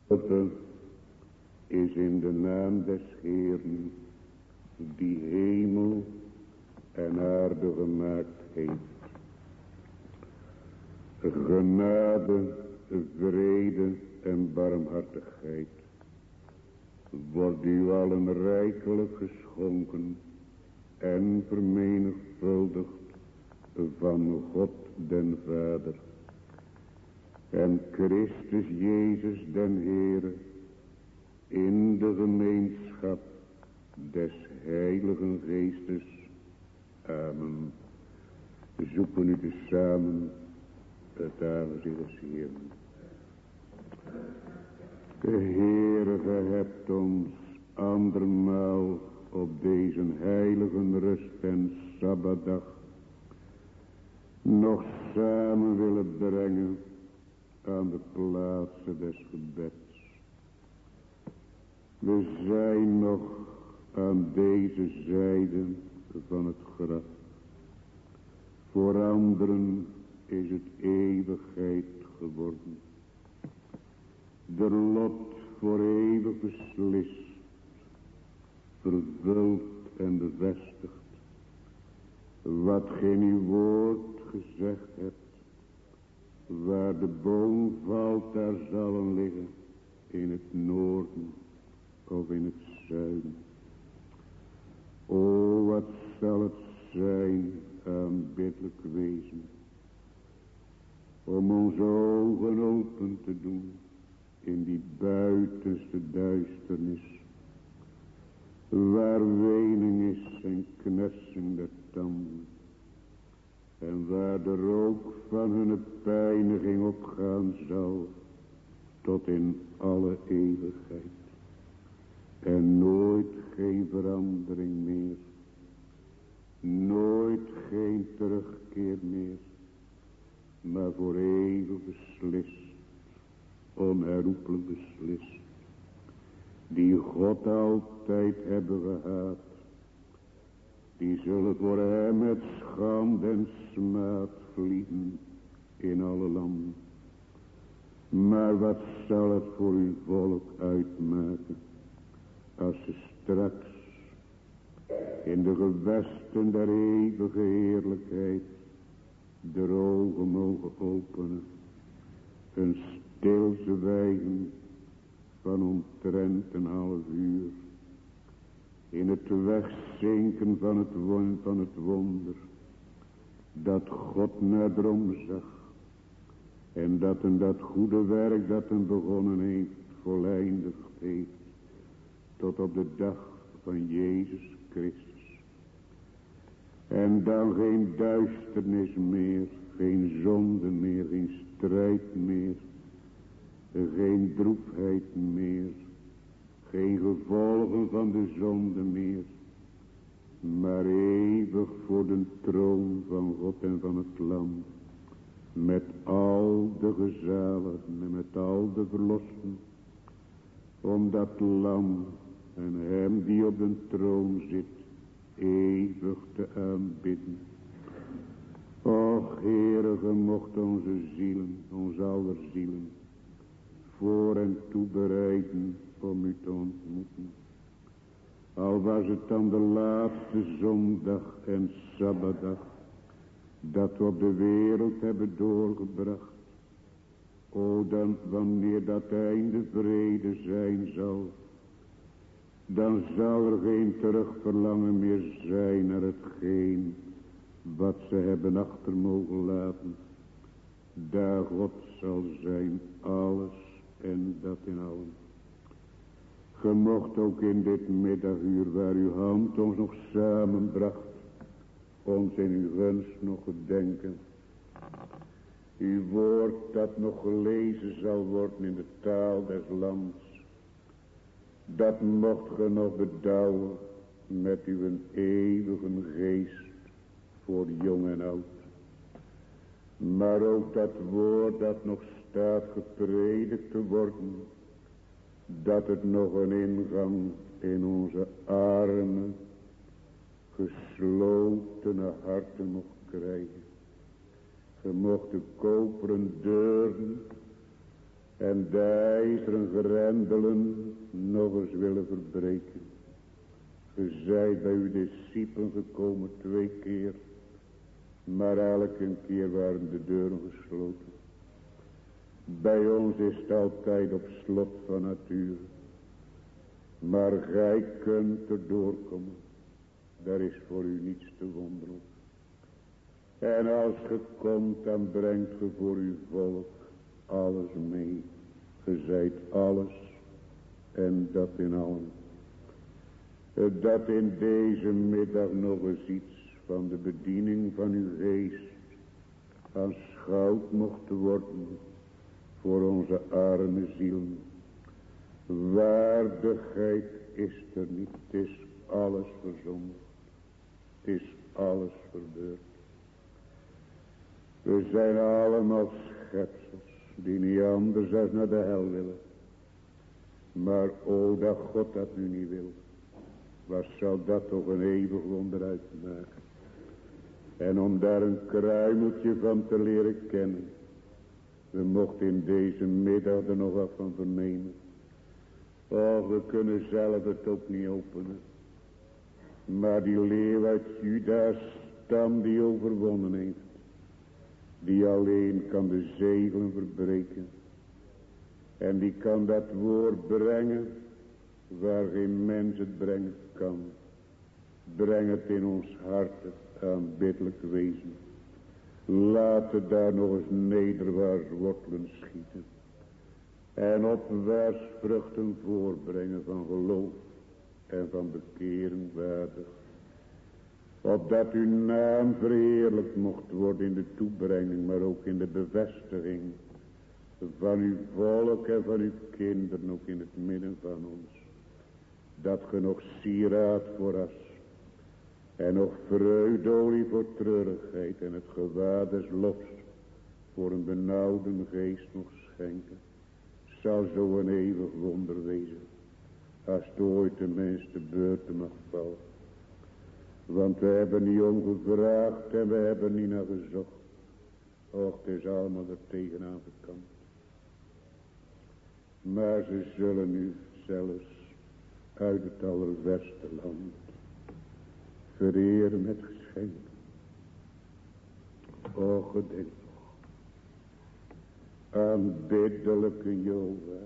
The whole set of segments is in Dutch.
Is in de naam des Heeren, die hemel en aarde gemaakt heeft. Genade, vrede en barmhartigheid wordt u allen rijkelijk geschonken en vermenigvuldigd van God den Vader en Christus Jezus den Heere in de gemeenschap des Heiligen Geestes. Amen. We zoeken nu tezamen het aangezicht des Heeren. De Heere, gij hebt ons andermaal op deze heilige rust en Sabbatdag nog samen willen brengen aan de plaatsen des gebeds. We zijn nog aan deze zijde van het graf. Voor anderen is het eeuwigheid geworden. De lot voor eeuwig beslist, vervuld en bevestigd. Wat geen uw woord gezegd hebt. Waar de boom valt, daar zal liggen. In het noorden of in het zuiden. O, wat zal het zijn aanbiddelijk wezen. Om onze ogen open te doen. In die buitenste duisternis. Waar wening is en knersing der tanden. En waar de rook van hun pijniging opgaan zal. Tot in alle eeuwigheid. En nooit geen verandering meer. Nooit geen terugkeer meer. Maar voor eeuwig beslist. Onherroepelijk beslist. Die God altijd hebben gehaat. Die zullen voor hem met schande en smaad vliegen in alle landen. Maar wat zal het voor uw volk uitmaken. Als ze straks in de gewesten der eeuwige heerlijkheid de ogen mogen openen. Een stil zwijgen van omtrent een half uur. In het wegzinken van het wonder. Dat God nadrom zag. En dat goede werk dat hem begonnen heeft, voleindigd heeft. Tot op de dag van Jezus Christus. En dan geen duisternis meer, geen zonde meer, geen strijd meer. Geen droefheid meer. Geen gevolgen van de zonde meer. Maar eeuwig voor de troon van God en van het Lam. Met al de gezaligen en met al de verlossen. Om dat Lam en hem die op de troon zit. Eeuwig te aanbidden. Och Heere, ge mocht onze zielen, onze aller zielen. Voor en toe bereiden om u te ontmoeten. Al was het dan de laatste zondag en sabbatdag. Dat we op de wereld hebben doorgebracht. O, dan wanneer dat einde vrede zijn zal. Dan zal er geen terugverlangen meer zijn naar hetgeen wat ze hebben achter mogen laten. Daar God zal zijn alles en dat in allen. Ge mocht ook in dit middaguur waar uw hand ons nog samenbracht. Ons in uw gunst nog gedenken. Uw woord dat nog gelezen zal worden in de taal des lands. Dat mocht ge nog bedouwen met uw eeuwige geest voor jong en oud. Maar ook dat woord dat nog staat gepredikt te worden. Dat het nog een ingang in onze arme, geslotene harten mocht krijgen. Ge mocht de koperen deuren En de ijzeren grendelen nog eens willen verbreken. Ge zijt bij uw discipelen gekomen 2 keer. Maar elke keer waren de deuren gesloten. Bij ons is het altijd op slot van nature. Maar gij kunt er doorkomen. Daar is voor u niets te wonderen. En als ge komt, dan brengt ge voor uw volk alles mee. Ge zijt alles en dat in allen. Dat in deze middag nog eens iets van de bediening van uw geest aanschouwd mocht worden voor onze arme zielen. Waardigheid is er niet, het is alles verzondigd, het is alles verbeurd. We zijn allemaal schepsels die niet anders dan naar de hel willen. Maar o, dat God dat nu niet wil. Wat zou dat toch een eeuwig wonder uitmaken. En om daar een kruimeltje van te leren kennen. We mochten in deze middag er nog wat van vernemen. Oh, we kunnen zelf het ook niet openen. Maar die leeuw uit Juda's stam die overwonnen heeft. Die alleen kan de zegelen verbreken. En die kan dat woord brengen waar geen mens het brengen kan. Breng het in ons hart, aanbiddelijk wezen. Laat het daar nog eens nederwaarts wortelen schieten. En opwaarts vruchten voorbrengen van geloof en van bekering waardig. Opdat uw naam verheerlijkt mocht worden in de toebrenging, maar ook in de bevestiging van uw volk en van uw kinderen, ook in het midden van ons. Dat ge nog sieraad voor as en nog vreugdolie voor treurigheid en het gewaad des lofs voor een benauwde geest nog schenken. Zal zo een eeuwig wonder wezen, als het ooit de mens te beurten mag vallen. Want we hebben niet om gevraagd en we hebben niet naar gezocht. Och, het is allemaal er tegenaan gekant. Maar ze zullen nu zelfs uit het allerverste land vereren met geschenken. Och, gedenk nog. Aanbiddelijke Jehovah.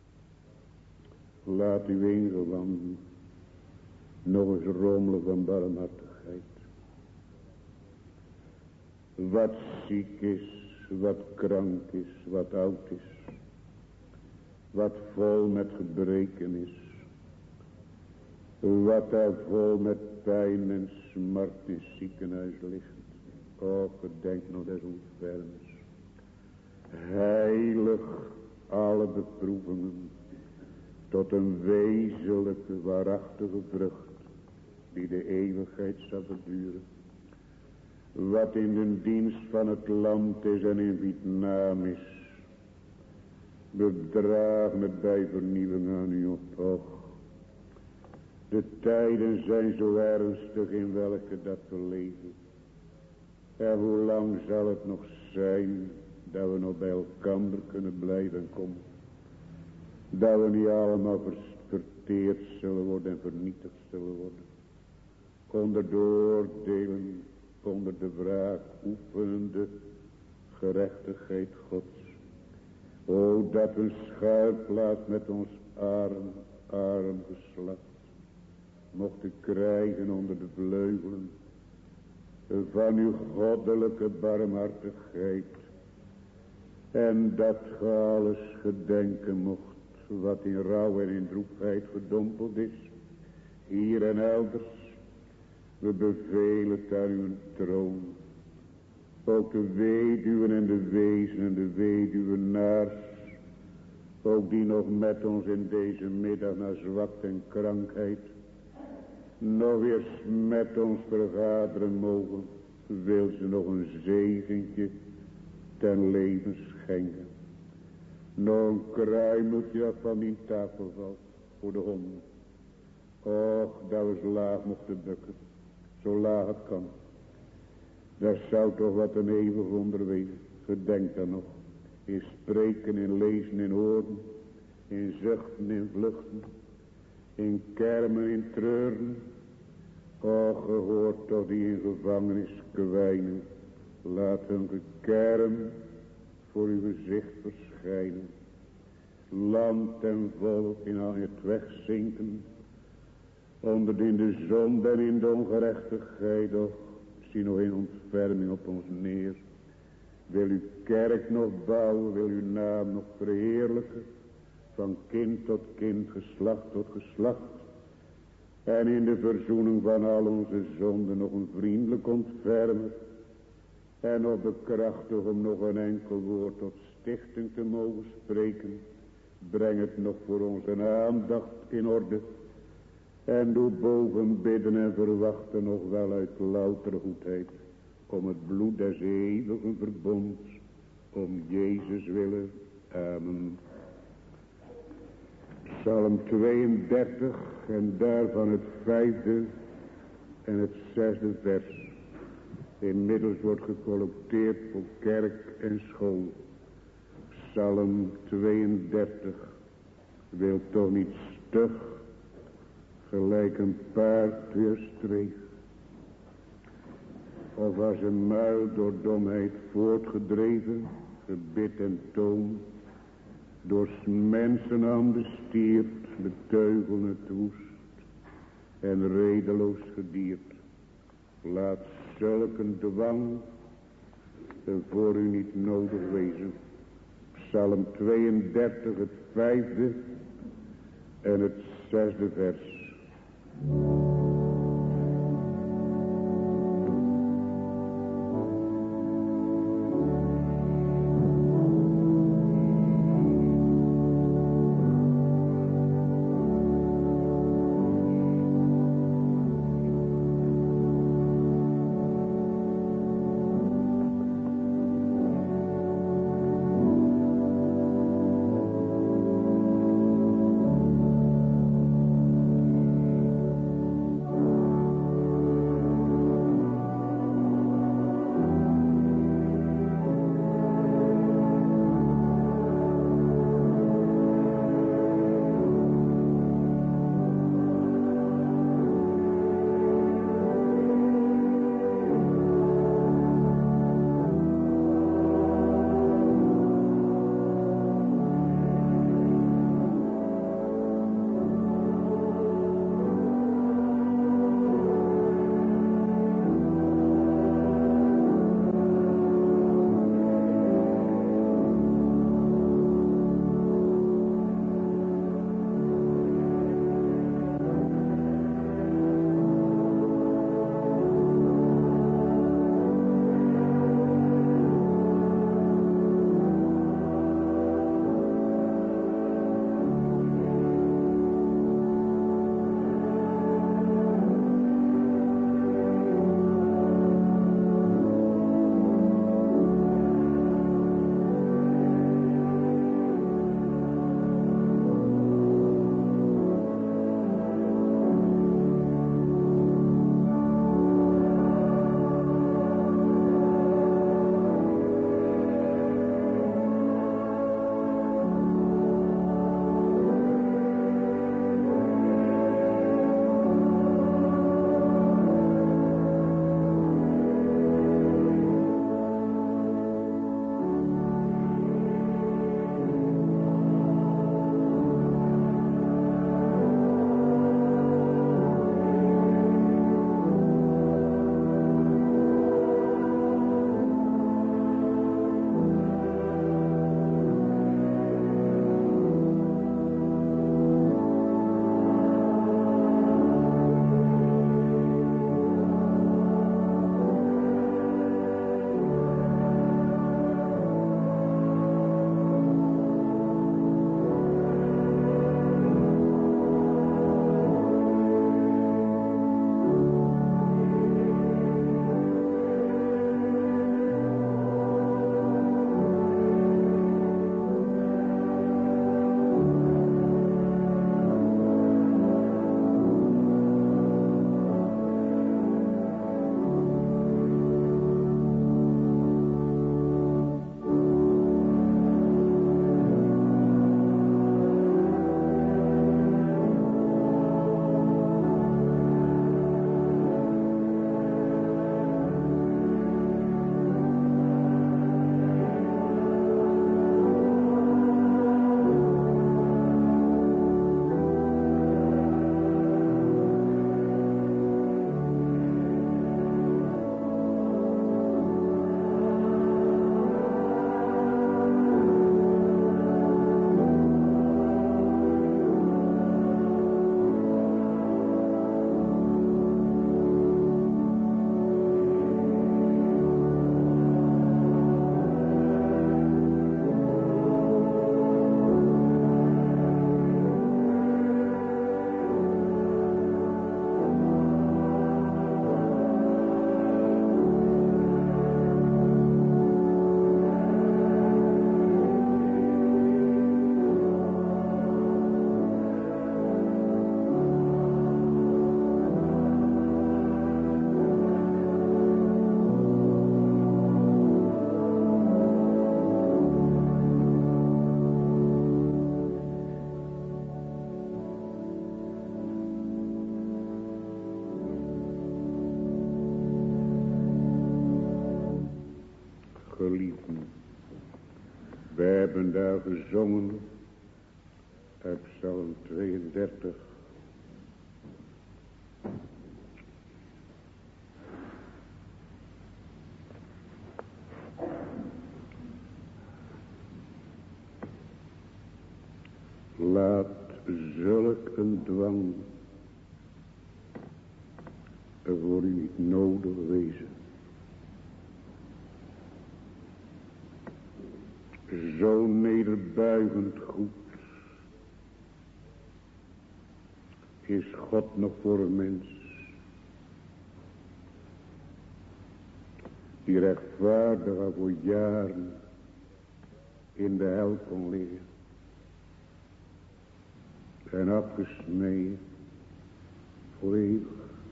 Laat uw ingewanden nog eens rommelen van barmhartigheid. Wat ziek is, wat krank is, wat oud is. Wat vol met gebreken is. Wat daar vol met pijn en smart in het ziekenhuis ligt. O, gedenk nog des ontfermens. Heilig alle beproevingen tot een wezenlijke, waarachtige vrucht die de eeuwigheid zal verduren. Wat in de dienst van het land is en in Vietnam is. We dragen het bij vernieuwing aan u op. Och, de tijden zijn zo ernstig in welke dat we leven. En hoe lang zal het nog zijn dat we nog bij elkaar kunnen blijven komen. Dat we niet allemaal verteerd zullen worden en vernietigd zullen worden. Onder de oordelen, onder de vraag oefenende gerechtigheid Gods. O, dat een schuilplaats met ons arm geslacht mochten krijgen onder de vleugelen van uw goddelijke barmhartigheid. En dat ge alles gedenken mocht wat in rouw en in droefheid verdompeld is, hier en elders. We bevelen het aan uw troon. Ook de weduwen en de wezen en de weduwenaars, ook die nog met ons in deze middag naar zwakte en krankheid nog weer met ons vergaderen mogen, wil ze nog een zegentje ten leven schenken. Nog een kruimeltje dat van die tafel valt voor de honden. Och, dat we zo laag mochten bukken, zo laag het kan. Dat zou toch wat een eeuwig wonder wezen. Gedenk dan nog. in spreken, in lezen, in horen, in zuchten, in vluchten, in kermen, in treuren. O, gehoord toch die in gevangenis kwijnen, laat hun gekerm voor uw gezicht verschijnen. Land en volk in al het wegzinken, onder in de zonde en in de ongerechtigheid, doch zie nog in ontferming op ons neer. Wil uw kerk nog bouwen, wil uw naam nog verheerlijken, van kind tot kind, geslacht tot geslacht. En in de verzoening van al onze zonden nog een vriendelijk ontfermer. En op de krachtig om nog een enkel woord tot stichting te mogen spreken. Breng het nog voor onze aandacht in orde. En doe boven bidden en verwachten nog wel uit louter goedheid. Om het bloed des eeuwigen verbonds. Om Jezus willen. Amen. Psalm 32 en daarvan het 5e en het 6e vers. Inmiddels wordt gecollecteerd voor kerk en school. Psalm 32 wil toch niet stug, gelijk een paard weer streef. Of als een muil door domheid voortgedreven, gebit en toom, door mensenhanden stiert, beteugelen het woest en redeloos gedierd. Laat zulk een dwang voor u niet nodig wezen. Psalm 32, het 5e en het 6e vers. hebben daar gezongen uit Psalm 32. Laat zulk een dwang voor u niet nodig wezen. Zo nederbuigend goed is God nog voor een mens die rechtvaardig al voor jaren in de hel kon liggen en afgesneden voor eeuwig.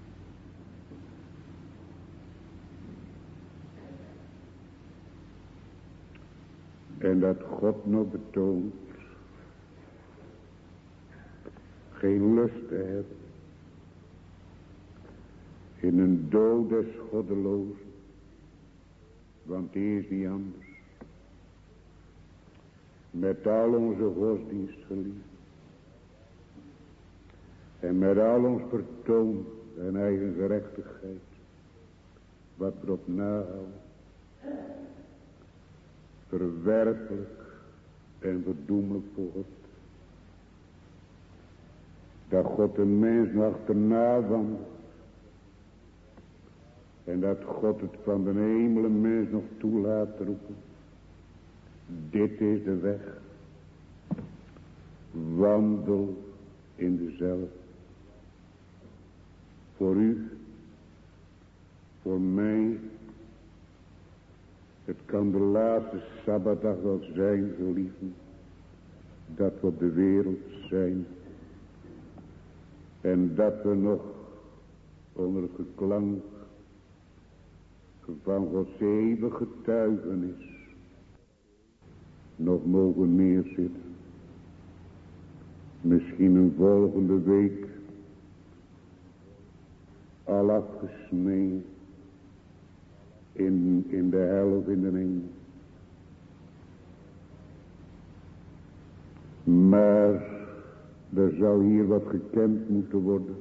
En dat God nog betoont geen lust te hebben in een dood des goddelozen, want die is niet anders. Met al onze godsdienst geliefd en met al ons vertoon en eigen gerechtigheid, wat we op nahouden, verwerpelijk en verdoemelijk voor God. Dat God de mens nog achterna wandelt. En dat God het van de hemel een mens nog toelaat roepen. Dit is de weg. Wandel in dezelfde. Voor u. Voor mij. Het kan de laatste Sabbatdag wel zijn, geliefden, dat we op de wereld zijn. En dat we nog onder het geklank van Gods eeuwige getuigenis nog mogen neerzitten. Misschien een volgende week al afgesneden. In de hel of in de hemel. Maar er zou hier wat gekend moeten worden.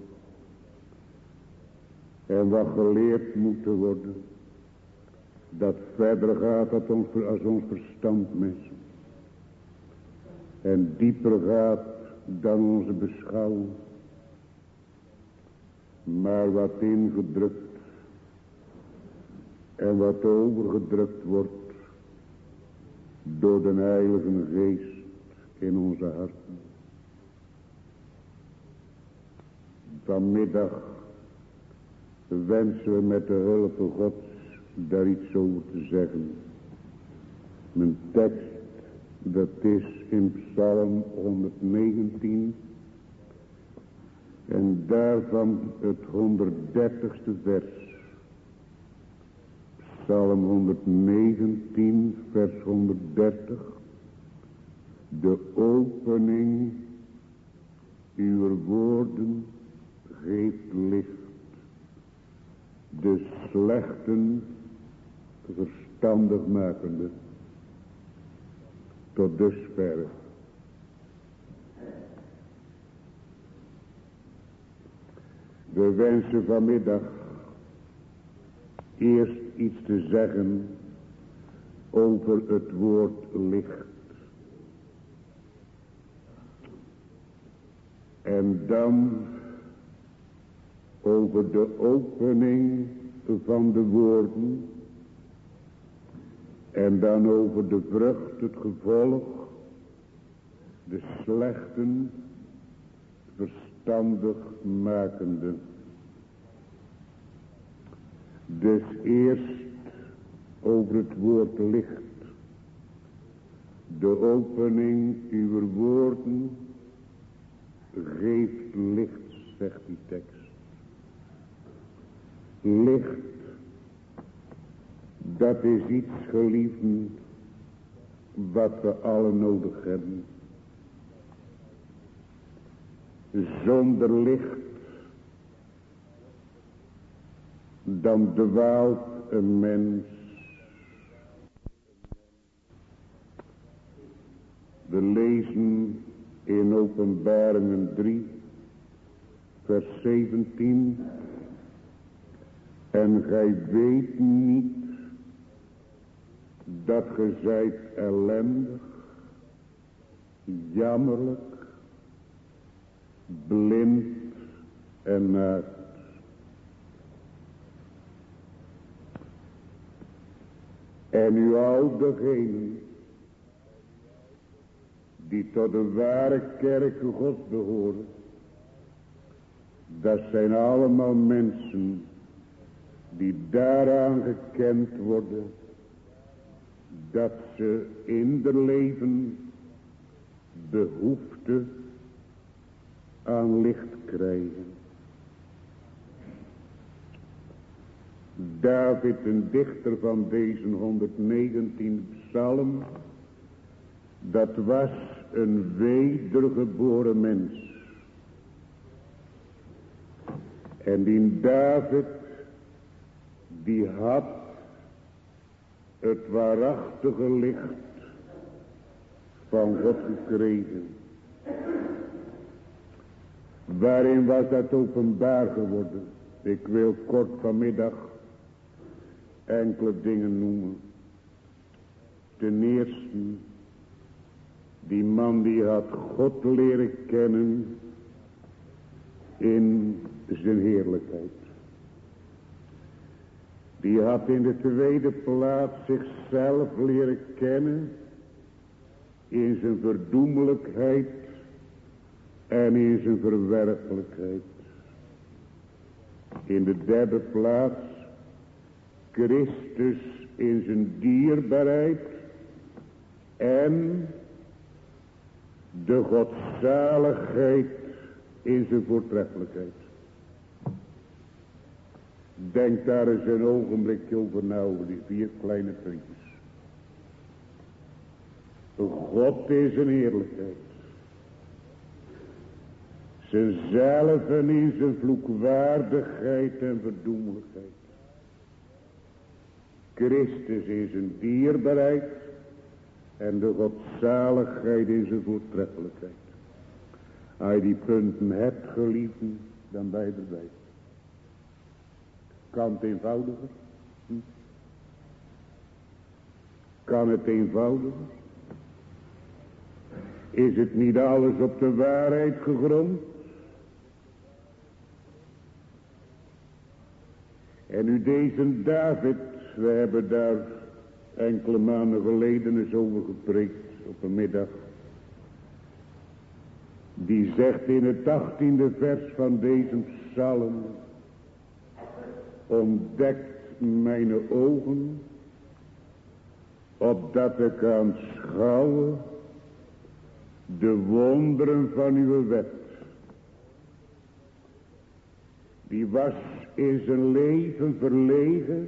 En wat geleerd moeten worden. Dat verder gaat als ons verstand, mensen. En dieper gaat dan onze beschouwing. Maar wat ingedrukt. En wat overgedrukt wordt door de Heilige Geest in onze harten. Vanmiddag wensen we met de hulp van Gods daar iets over te zeggen. Mijn tekst, dat is in Psalm 119 en daarvan het 130ste vers. Psalm 119, vers 130. De opening uw woorden geeft licht. De slechten verstandig makende. Tot dusverre. We wensen vanmiddag eerst iets te zeggen over het woord licht. En dan over de opening van de woorden. En dan over de vrucht, het gevolg, de slechten verstandig makende. Dus eerst over het woord licht. De opening uw woorden geeft licht, zegt die tekst. Licht, dat is iets, geliefden, wat we allen nodig hebben. Zonder licht, dan dwaalt een mens. in Openbaringen 3, vers 17. En gij weet niet dat ge zijt ellendig, jammerlijk, blind en naakt. En u al degenen die tot de ware kerk Gods behoren, dat zijn allemaal mensen die daaraan gekend worden dat ze in de leven behoefte aan licht krijgen. David, een dichter van deze 119 psalm, dat was een wedergeboren mens. En die David, die had het waarachtige licht van God gekregen. Waarin was dat openbaar geworden? Ik wil kort vanmiddag enkele dingen noemen. Ten eerste, die man die had God leren kennen in zijn heerlijkheid. Die had in de tweede plaats zichzelf leren kennen in zijn verdoemelijkheid en in zijn verwerpelijkheid. In de derde plaats Christus in zijn dierbaarheid en de godzaligheid in zijn voortreffelijkheid. Denk daar eens een ogenblikje over na, over die 4 kleine puntjes. God is een heerlijkheid. Zijzelf en in zijn vloekwaardigheid en verdoemelijkheid. Christus in zijn dierbaarheid en de godzaligheid in zijn voortreffelijkheid. Als je die punten hebt, geliefden, dan ben je erbij. Kan het eenvoudiger? Kan het eenvoudiger? Is het niet alles op de waarheid gegrond? En nu deze David, we hebben daar enkele maanden geleden eens over gepreekt op een middag. Die zegt in het 18e vers van deze psalm: ontdekt mijn ogen, opdat ik aanschouwe de wonderen van uw wet. Die was in zijn leven verlegen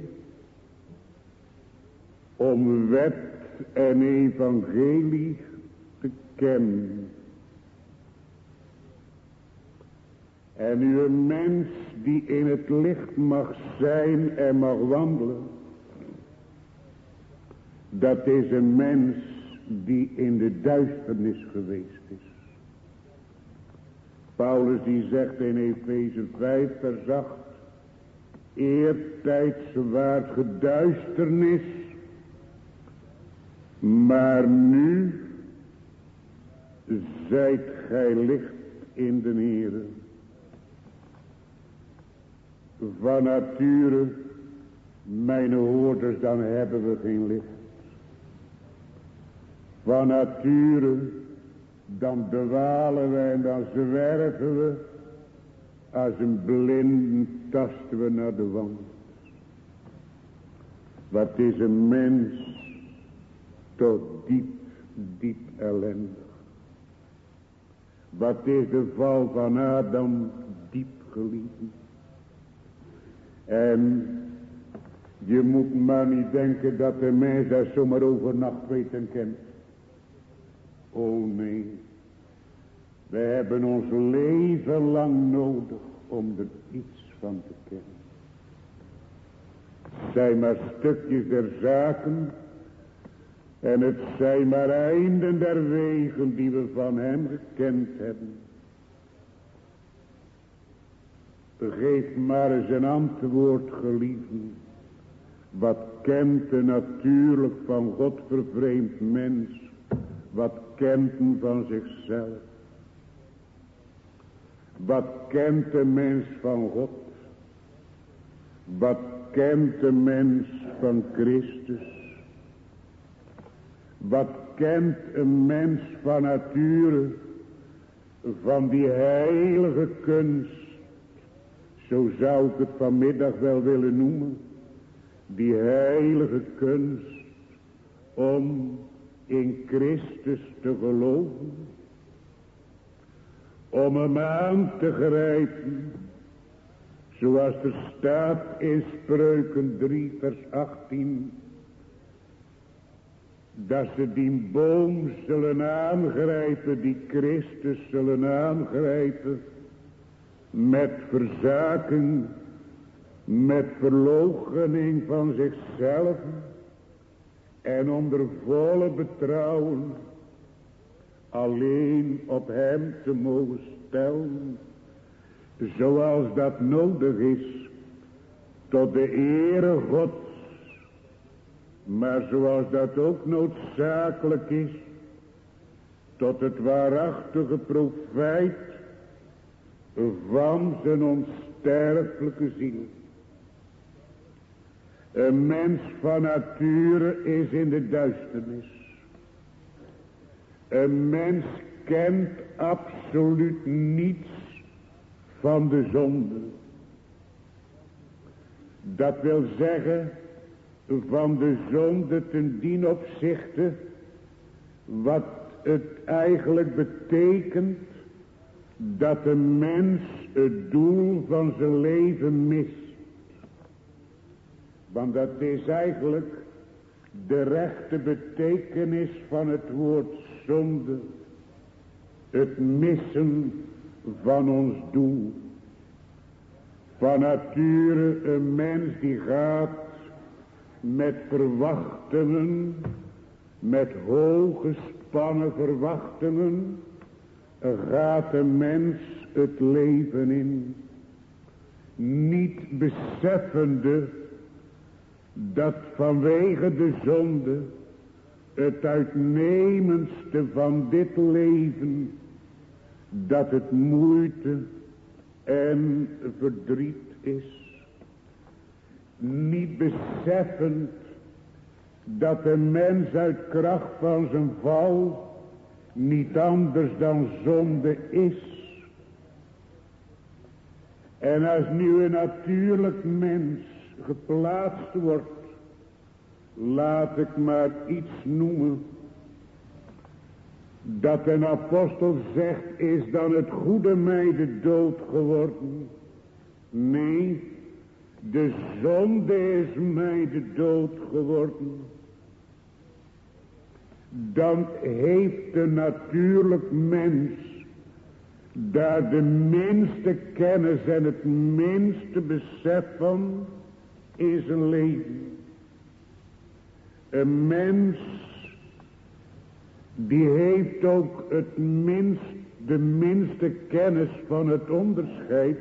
om wet en evangelie te kennen. En nu een mens die in het licht mag zijn en mag wandelen, dat is een mens die in de duisternis geweest is. Paulus die zegt in Efeze 5 vers 8, eertijds waart ge duisternis, maar nu zijt gij licht in de Heere. Van nature, mijn hoorders, dan hebben we geen licht. Van nature, dan dwalen we en dan zwerven we. Als een blind tasten we naar de wand. Wat is een mens toch diep, diep ellendig. Wat is de val van Adam diep geliefd. En je moet maar niet denken dat de mens daar zomaar overnacht weet en kent. Oh nee. We hebben ons leven lang nodig om er iets van te kennen. Zijn maar stukjes der zaken. En het zijn maar einden der wegen die we van hem gekend hebben. Geef maar eens een antwoord, geliefden. Wat kent een natuurlijk van God vervreemd mens? Wat kent hem van zichzelf? Wat kent de mens van God? Wat kent de mens van Christus? Wat kent een mens van nature van die heilige kunst? Zo zou ik het vanmiddag wel willen noemen. Die heilige kunst om in Christus te geloven. Om hem aan te grijpen. Zoals er staat in Spreuken 3 vers 18. Dat ze die boom zullen aangrijpen, die Christus zullen aangrijpen. Met verzaking, met verloochening van zichzelf. En onder volle betrouwen alleen op hem te mogen stellen. Zoals dat nodig is tot de ere Gods. Maar zoals dat ook noodzakelijk is tot het waarachtige profijt van zijn onsterfelijke ziel. Een mens van nature is in de duisternis. Een mens kent absoluut niets van de zonde. Dat wil zeggen van de zonde ten dien opzichte wat het eigenlijk betekent dat een mens het doel van zijn leven mist. Want dat is eigenlijk de rechte betekenis van het woord zonde. Het missen van ons doel. Van nature een mens die gaat met verwachtingen, met hooggespannen verwachtingen, gaat een mens het leven in. Niet beseffende dat vanwege de zonde het uitnemendste van dit leven, dat het moeite en verdriet is. Niet beseffend dat een mens uit kracht van zijn val niet anders dan zonde is. En als nu een natuurlijk mens geplaatst wordt, laat ik maar iets noemen, dat een apostel zegt, is dan het goede mij de dood geworden? Nee, de zonde is mij de dood geworden. Dan heeft de natuurlijk mens daar de minste kennis en het minste besef van in zijn leven. Een mens die heeft ook de minste kennis van het onderscheid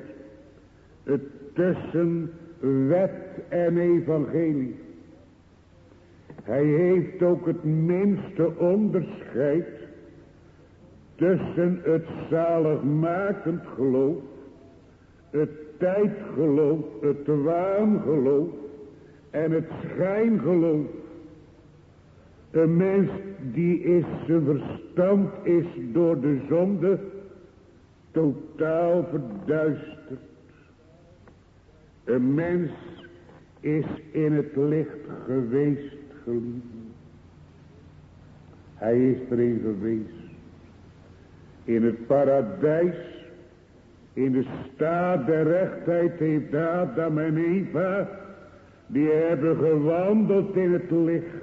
tussen wet en evangelie. Hij heeft ook het minste onderscheid tussen het zaligmakend geloof, het tijdgeloof, het waangeloof en het schijngeloof. Een mens die is, zijn verstand is door de zonde totaal verduisterd. Een mens is in het licht geweest, geliefden. Hij is erin geweest. In het paradijs, in de staat der rechtheid heeft Adam en Eva, die hebben gewandeld in het licht.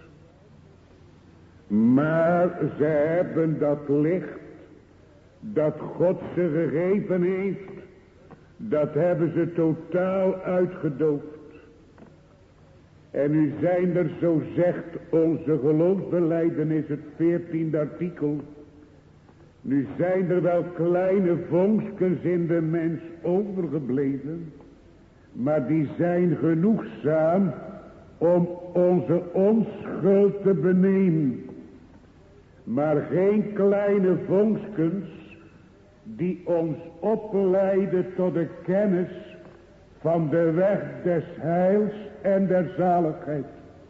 Maar ze hebben dat licht, dat God ze gegeven heeft, dat hebben ze totaal uitgedoofd. En nu zijn er, zo zegt onze geloofsbelijdenis, het 14e artikel. Nu zijn er wel kleine vonkens in de mens overgebleven. Maar die zijn genoegzaam om onze onschuld te benemen. Maar geen kleine vonkens die ons opleiden tot de kennis van de weg des heils en der zaligheid.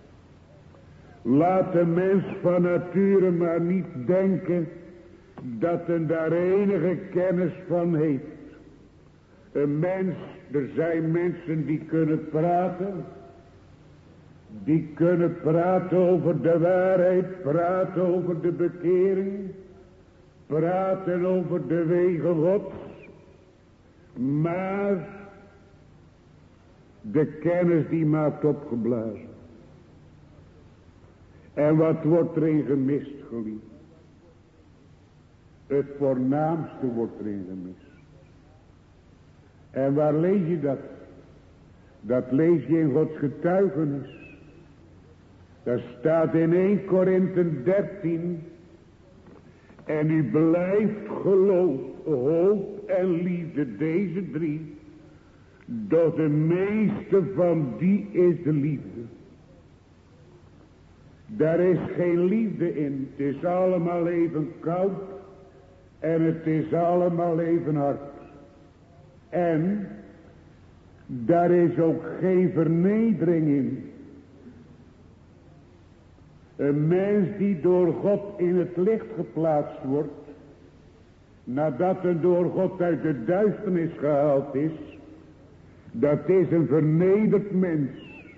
Laat de mens van nature maar niet denken dat men daar enige kennis van heeft. Een mens, er zijn mensen die kunnen praten. Die kunnen praten over de waarheid, praten over de bekering, praten over de wegen Gods. Maar de kennis die maakt opgeblazen. En wat wordt erin gemist, geliefd? Het voornaamste wordt erin gemist. En waar lees je dat? Dat lees je in Gods getuigenis. Dat staat in 1 Korinthe 13. En u blijft geloof, hoop en liefde, deze drie. Doch de meeste van die is de liefde. Daar is geen liefde in. Het is allemaal even koud. En het is allemaal even hard. En daar is ook geen vernedering in. Een mens die door God in het licht geplaatst wordt, nadat hij door God uit de duisternis gehaald is, dat is een vernederd mens.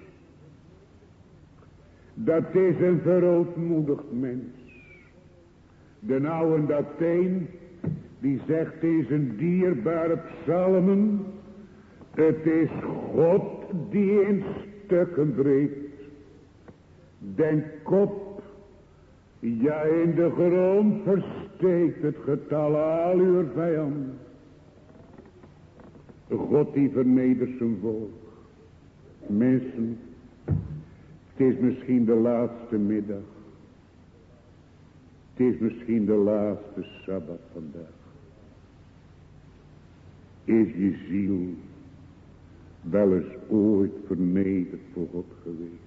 Dat is een verootmoedigd mens. De oude Atheen, die zegt is een dierbare psalmen. Het is God die in stukken breekt. Den kop, ja in de grond versteekt het getal al uw vijanden. God die vernedert zijn volk. Mensen, het is misschien de laatste middag. Het is misschien de laatste Sabbat vandaag. Is je ziel wel eens ooit vernederd voor God geweest?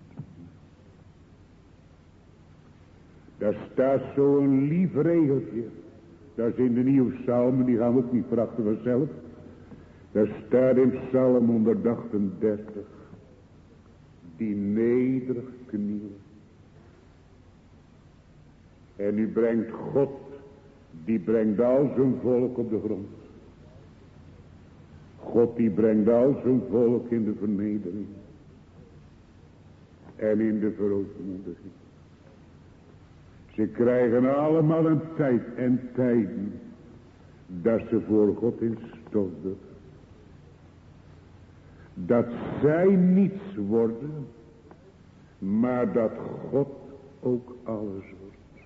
Daar staat zo'n lief regeltje. Dat is in de nieuwe psalmen, die gaan we ook niet verachten vanzelf. Daar staat in psalm 138. Die nederig knielen. En nu brengt God, die brengt al zijn volk op de grond. God die brengt al zijn volk in de vernedering. En in de verootmoediging. Ze krijgen allemaal een tijd en tijden dat ze voor God instorten. Dat zij niets worden, maar dat God ook alles wordt.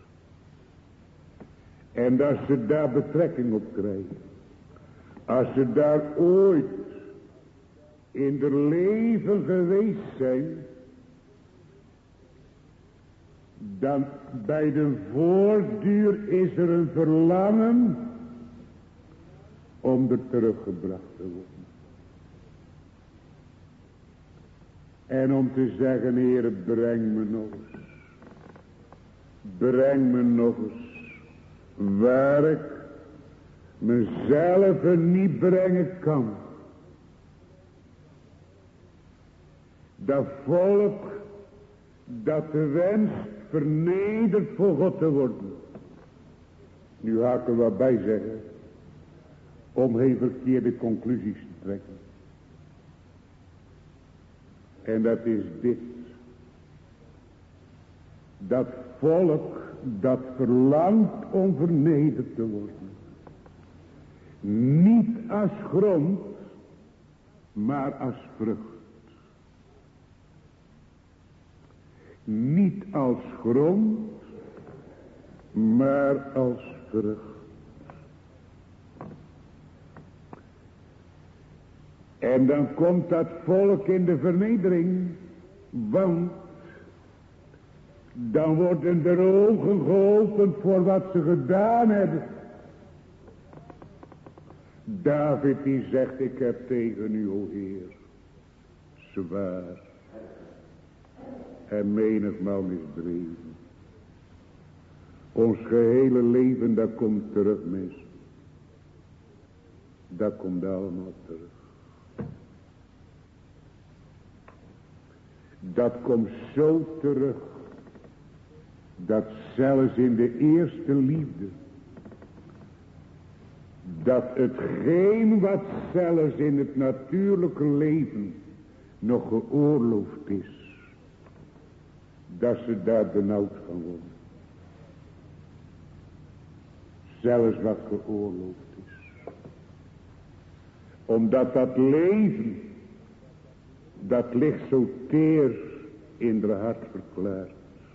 En dat ze daar betrekking op krijgen. Als ze daar ooit in het leven geweest zijn, dan bij de voortduur is er een verlangen om er teruggebracht te worden. En om te zeggen, Heer, breng me nog eens. Breng me nog eens. Waar ik mezelf niet brengen kan. Dat volk dat wenst vernederd voor God te worden. Nu ga ik er wat bij zeggen. Om geen verkeerde conclusies te trekken. En dat is dit. Dat volk dat verlangt om vernederd te worden. Niet als grond, maar als vrucht. Niet als grond, maar als vrucht. En dan komt dat volk in de vernedering. Want dan worden de ogen geopend voor wat ze gedaan hebben. David die zegt, ik heb tegen u, o Heer, zwaar en menigmaal misdreven. Ons gehele leven, dat komt terug, mensen. Dat komt allemaal terug. Dat komt zo terug, dat zelfs in de eerste liefde, dat hetgeen wat zelfs in het natuurlijke leven nog geoorloofd is, dat ze daar benauwd van worden. Zelfs wat geoorloofd is. Omdat dat leven, dat ligt zo teer in haar hart verklaard.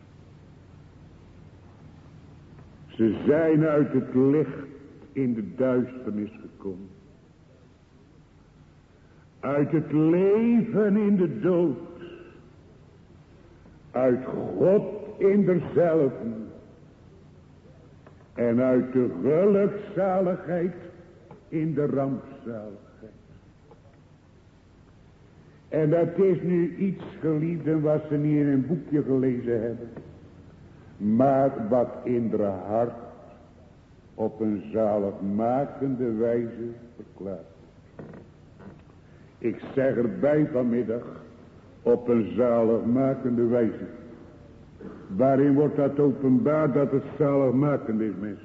Ze zijn uit het licht in de duisternis gekomen. Uit het leven in de dood. Uit God in derzelven. En uit de gelukzaligheid in de rampzaligheid. En dat is nu iets, geliefden, wat ze niet in een boekje gelezen hebben. Maar wat in de hart op een zaligmakende wijze verklaard. Ik zeg erbij vanmiddag, op een zaligmakende wijze. Waarin wordt dat openbaar dat het zaligmakend is, mensen?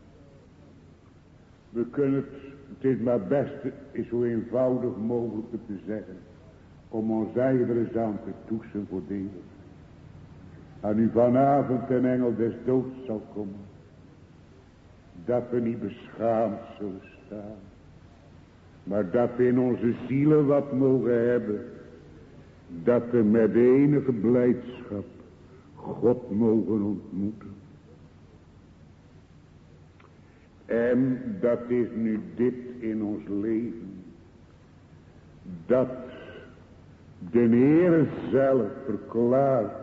We kunnen het is maar best is zo eenvoudig mogelijk te zeggen. Om ons eigen eens aan te toetsen voor deze. En nu vanavond een engel des doods zal komen. Dat we niet beschaamd zullen staan. Maar dat we in onze zielen wat mogen hebben. Dat we met enige blijdschap God mogen ontmoeten. En dat is nu dit in ons leven. Dat de Heer zelf verklaart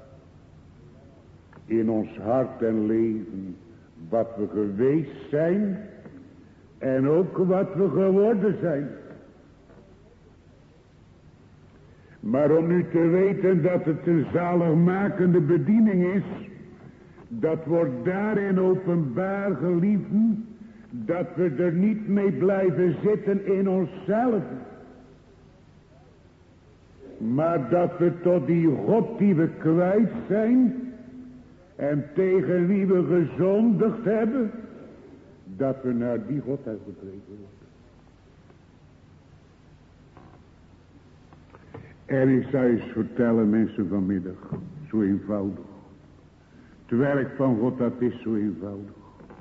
in ons hart en leven wat we geweest zijn en ook wat we geworden zijn. Maar om nu te weten dat het een zaligmakende bediening is, dat wordt daarin openbaar, geliefden, dat we er niet mee blijven zitten in onszelf. Maar dat we tot die God die we kwijt zijn en tegen wie we gezondigd hebben, dat we naar die God uitgedreven worden. En ik zou eens vertellen, mensen, vanmiddag, zo eenvoudig. Het werk van God, dat is zo eenvoudig.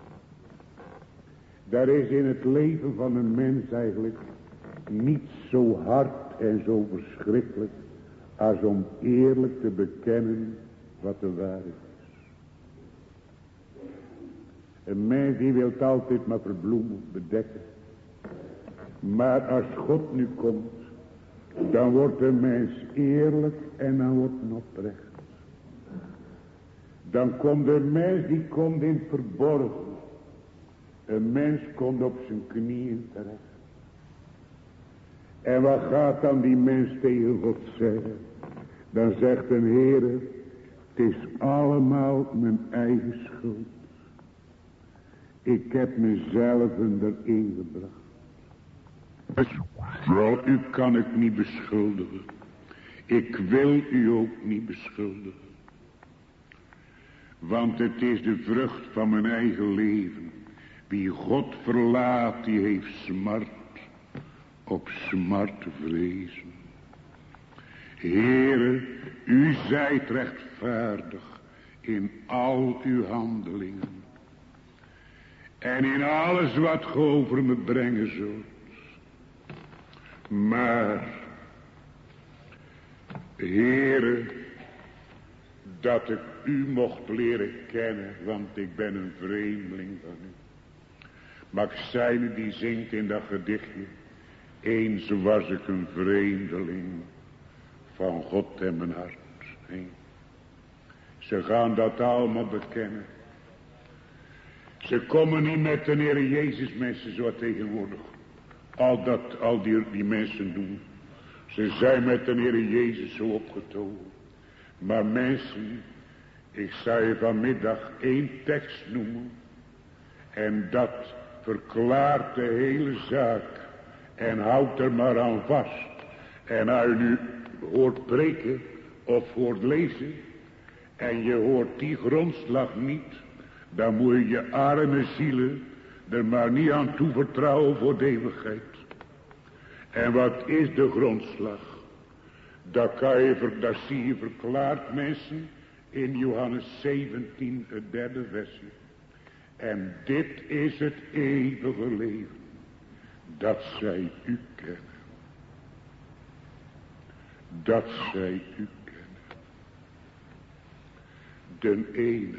Daar is in het leven van een mens eigenlijk niets zo hard en zo verschrikkelijk als om eerlijk te bekennen wat de waarheid is. Een mens die wil het altijd maar verbloemen, bedekken. Maar als God nu komt, dan wordt een mens eerlijk en dan wordt hij oprecht. Dan komt een mens die komt in het verborgen. Een mens komt op zijn knieën terecht. En wat gaat dan die mens tegen God zeggen? Dan zegt een Heere, het is allemaal mijn eigen schuld. Ik heb mezelf erin gebracht. Wel, u kan ik niet beschuldigen. Ik wil u ook niet beschuldigen. Want het is de vrucht van mijn eigen leven. Wie God verlaat, die heeft smart op smart te vrezen. Heere, u zijt rechtvaardig in al uw handelingen. En in alles wat ge over me brengen zult. Maar, Heere, dat ik u mocht leren kennen, want ik ben een vreemdeling van u. Maxime die zingt in dat gedichtje, eens was ik een vreemdeling van God en mijn hart. heen. Ze gaan dat allemaal bekennen. Ze komen niet met de Heer Jezus mensen zoals tegenwoordig. Al die mensen doen. Ze zijn met de Heer Jezus zo opgetogen. Maar mensen, ik zou je vanmiddag 1 tekst noemen. En dat verklaart de hele zaak. En houdt er maar aan vast. En als je nu hoort preken of hoort lezen. En je hoort die grondslag niet. Dan moet je je arme zielen er maar niet aan toevertrouwen voor de eeuwigheid. En wat is de grondslag? Dat zie je verklaard, mensen, in Johannes 17, het 3e versje. En dit is het eeuwige leven, dat zij u kennen. Dat zij u kennen. Den ene.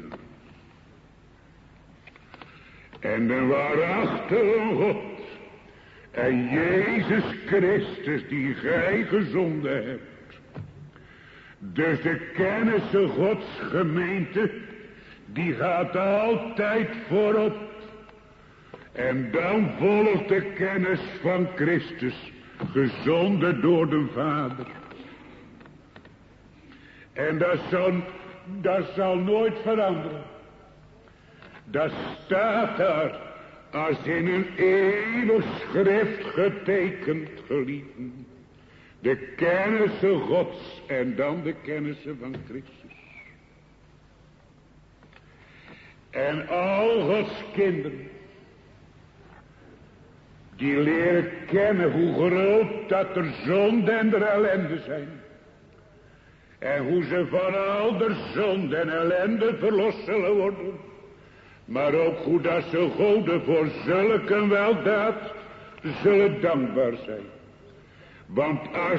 En de waarachtige God. En Jezus Christus die gij gezonden hebt. Dus de kennisse Gods gemeente. Die gaat altijd voorop. En dan volgt de kennis van Christus. Gezonden door de Vader. En dat zal nooit veranderen. Dat staat daar als in een eeuwig schrift getekend, geliefden. De kennisse Gods en dan de kennisse van Christus. En al Gods kinderen, die leren kennen hoe groot dat er zonde en de ellende zijn. En hoe ze van al de zonde en ellende verlost zullen worden. Maar ook hoe dat ze goden voor zulke weldaad zullen dankbaar zijn. Want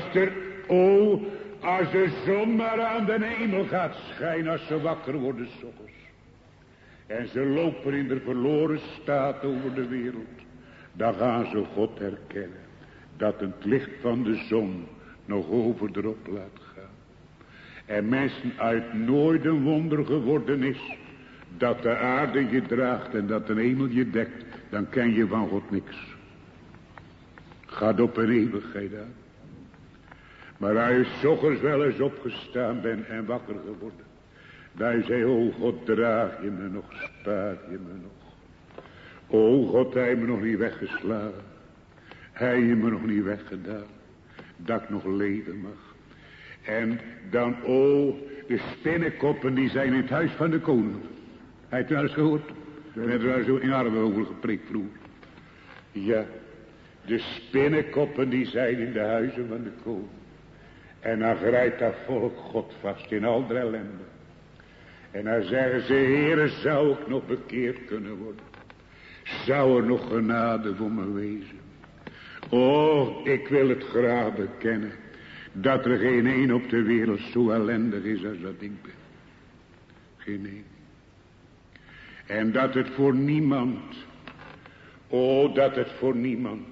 als de zon maar aan de hemel gaat schijnen als ze wakker worden 's ochtends. En ze lopen in de verloren staat over de wereld. Dan gaan ze God herkennen. Dat het licht van de zon nog over erop laat gaan. En mensen uit nooit een wonder geworden is. Dat de aarde je draagt en dat de hemel je dekt. Dan ken je van God niks. Gaat op een eeuwigheid aan. Maar als je 's ochtends wel eens opgestaan bent en wakker geworden. Dan zei, o God, draag je me nog, spaar je me nog. O God, hij me nog niet weggeslagen. Hij je me nog niet weggedaan. Dat ik nog leven mag. En dan, de spinnenkoppen die zijn in het huis van de koning. Hij heeft u wel eens gehoord? We hebben er zo in Armen over gepreekt vroeger. Ja, de spinnenkoppen die zijn in de huizen van de koning. En dan grijpt dat volk God vast in al de ellende. En dan zeggen ze, Heere, zou ik nog bekeerd kunnen worden? Zou er nog genade voor me wezen? Oh, ik wil het graag bekennen. Dat er geen een op de wereld zo ellendig is als dat ik ben. Geen een. En dat het voor niemand. Dat het voor niemand.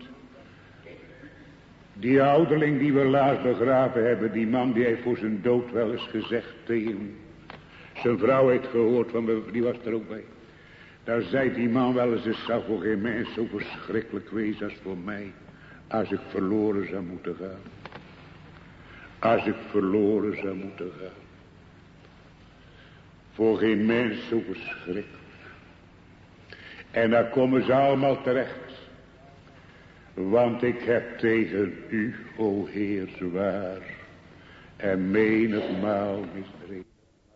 Die ouderling die we laatst begraven hebben. Die man die heeft voor zijn dood wel eens gezegd tegen. Zijn vrouw heeft gehoord, die was er ook bij. Daar zei die man wel eens, het zou voor geen mens zo verschrikkelijk wezen als voor mij. Als ik verloren zou moeten gaan. Als ik verloren zou moeten gaan. Voor geen mens zo verschrikkelijk. En daar komen ze allemaal terecht. Want ik heb tegen u, o Heer, zwaar en menigmaal misdreven.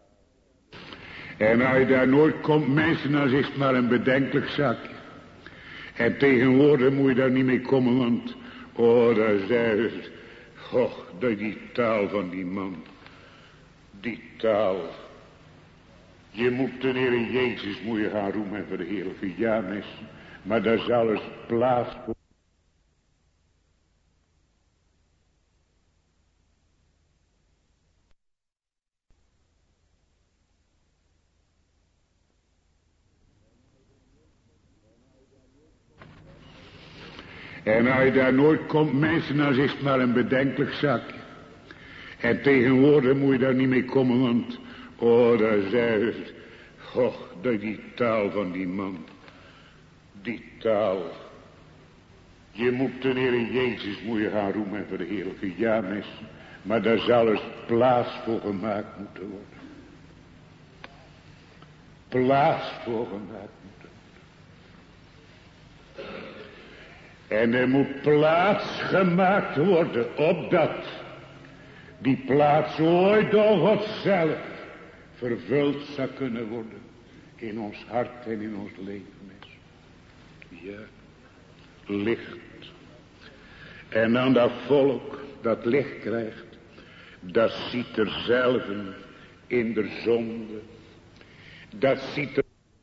En als je daar nooit komt, mensen, dan is het maar een bedenkelijk zaakje. En tegenwoordig moet je daar niet mee komen, want, daar zijn ze, die taal van die man. Die taal. Je moet de Heer Jezus moet je gaan roemen en verheerlijken. Ja, mensen. Maar daar zal eens plaats voor. En als je daar nooit komt, mensen, dan is het maar een bedenkelijk zaakje. En tegenwoordig moet je daar niet mee komen, want... daar zei het. Die taal van die man. Die taal. Je moet de Heer Jezus moet je gaan roemen en verheerlijken. Ja, mis. Maar daar zal eens plaats voor gemaakt moeten worden. Plaats voor gemaakt moeten worden. En er moet plaats gemaakt worden, opdat die plaats ooit door God zelf vervuld zou kunnen worden in ons hart en in ons leven. Ja, licht. En dan dat volk dat licht krijgt, dat ziet er zelf in de zonde. Dat ziet er...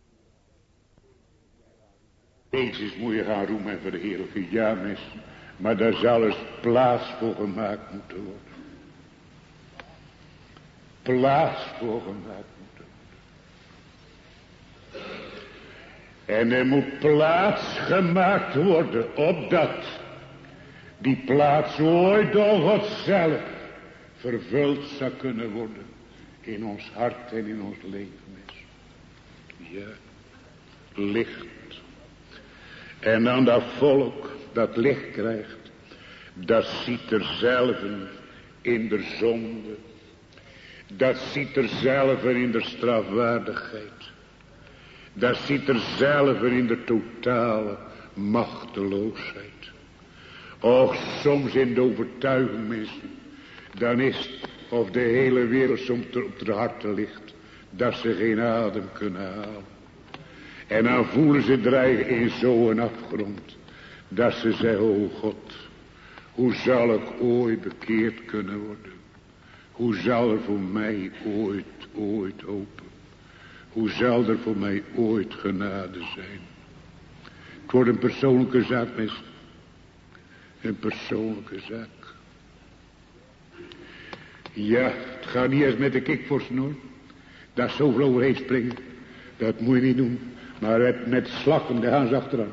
Jezus moet je gaan roemen en verheerlijken. Ja, mis. Maar daar zal eens plaats voor gemaakt moeten worden. Plaats voor gemaakt moeten worden. En er moet plaats gemaakt worden, opdat die plaats ooit door God zelf vervuld zou kunnen worden in ons hart en in ons leven. Ja, licht. En dan dat volk dat licht krijgt, dat ziet er zelf in de zonde. Dat ziet er zelf in de strafwaardigheid. Dat ziet er zelf in de totale machteloosheid. Och, soms in de overtuiging mensen, dan is het of de hele wereld soms op de harten ligt, dat ze geen adem kunnen halen. En dan voelen ze dreigen in zo'n afgrond, dat ze zeggen, o God, hoe zal ik ooit bekeerd kunnen worden? Hoe zal er voor mij ooit hopen? Hoe zal er voor mij ooit genade zijn? Het wordt een persoonlijke zaak, mensen. Een persoonlijke zaak. Ja, het gaat niet eens met de kikvorsten hoor. Daar zoveel overheen springen. Dat moet je niet doen. Maar met slakken, daar gaan ze achteraan.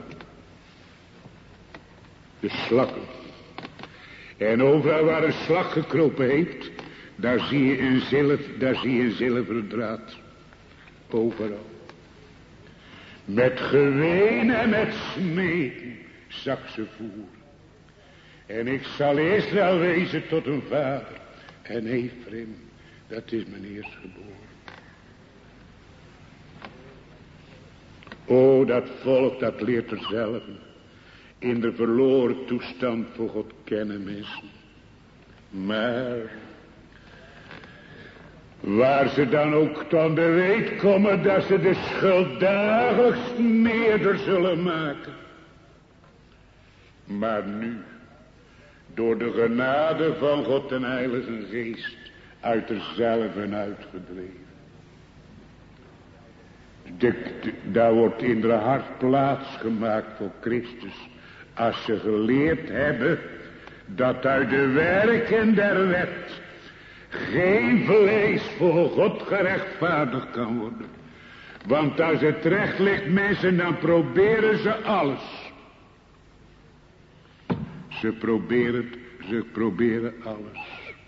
De slakken. En overal waar een slag gekropen heeft, daar zie je een zilveren draad. Overal. Met geween en met smeken zag ze voeren. En ik zal Israël wezen tot een vader. En Ephraim, dat is mijn eerstgeboren. O, dat volk dat leert er zelf in de verloren toestand voor God kennen mensen. Maar waar ze dan ook tot de weet komen dat ze de schuld dagelijks meerder zullen maken. Maar nu, door de genade van God en Heilige Geest, uit derzelven uitgedreven. Daar wordt in de hart plaats gemaakt voor Christus. Als ze geleerd hebben dat uit de werken der wet geen vlees voor God gerechtvaardigd kan worden. Want als het recht ligt mensen, dan proberen ze alles. Ze proberen alles.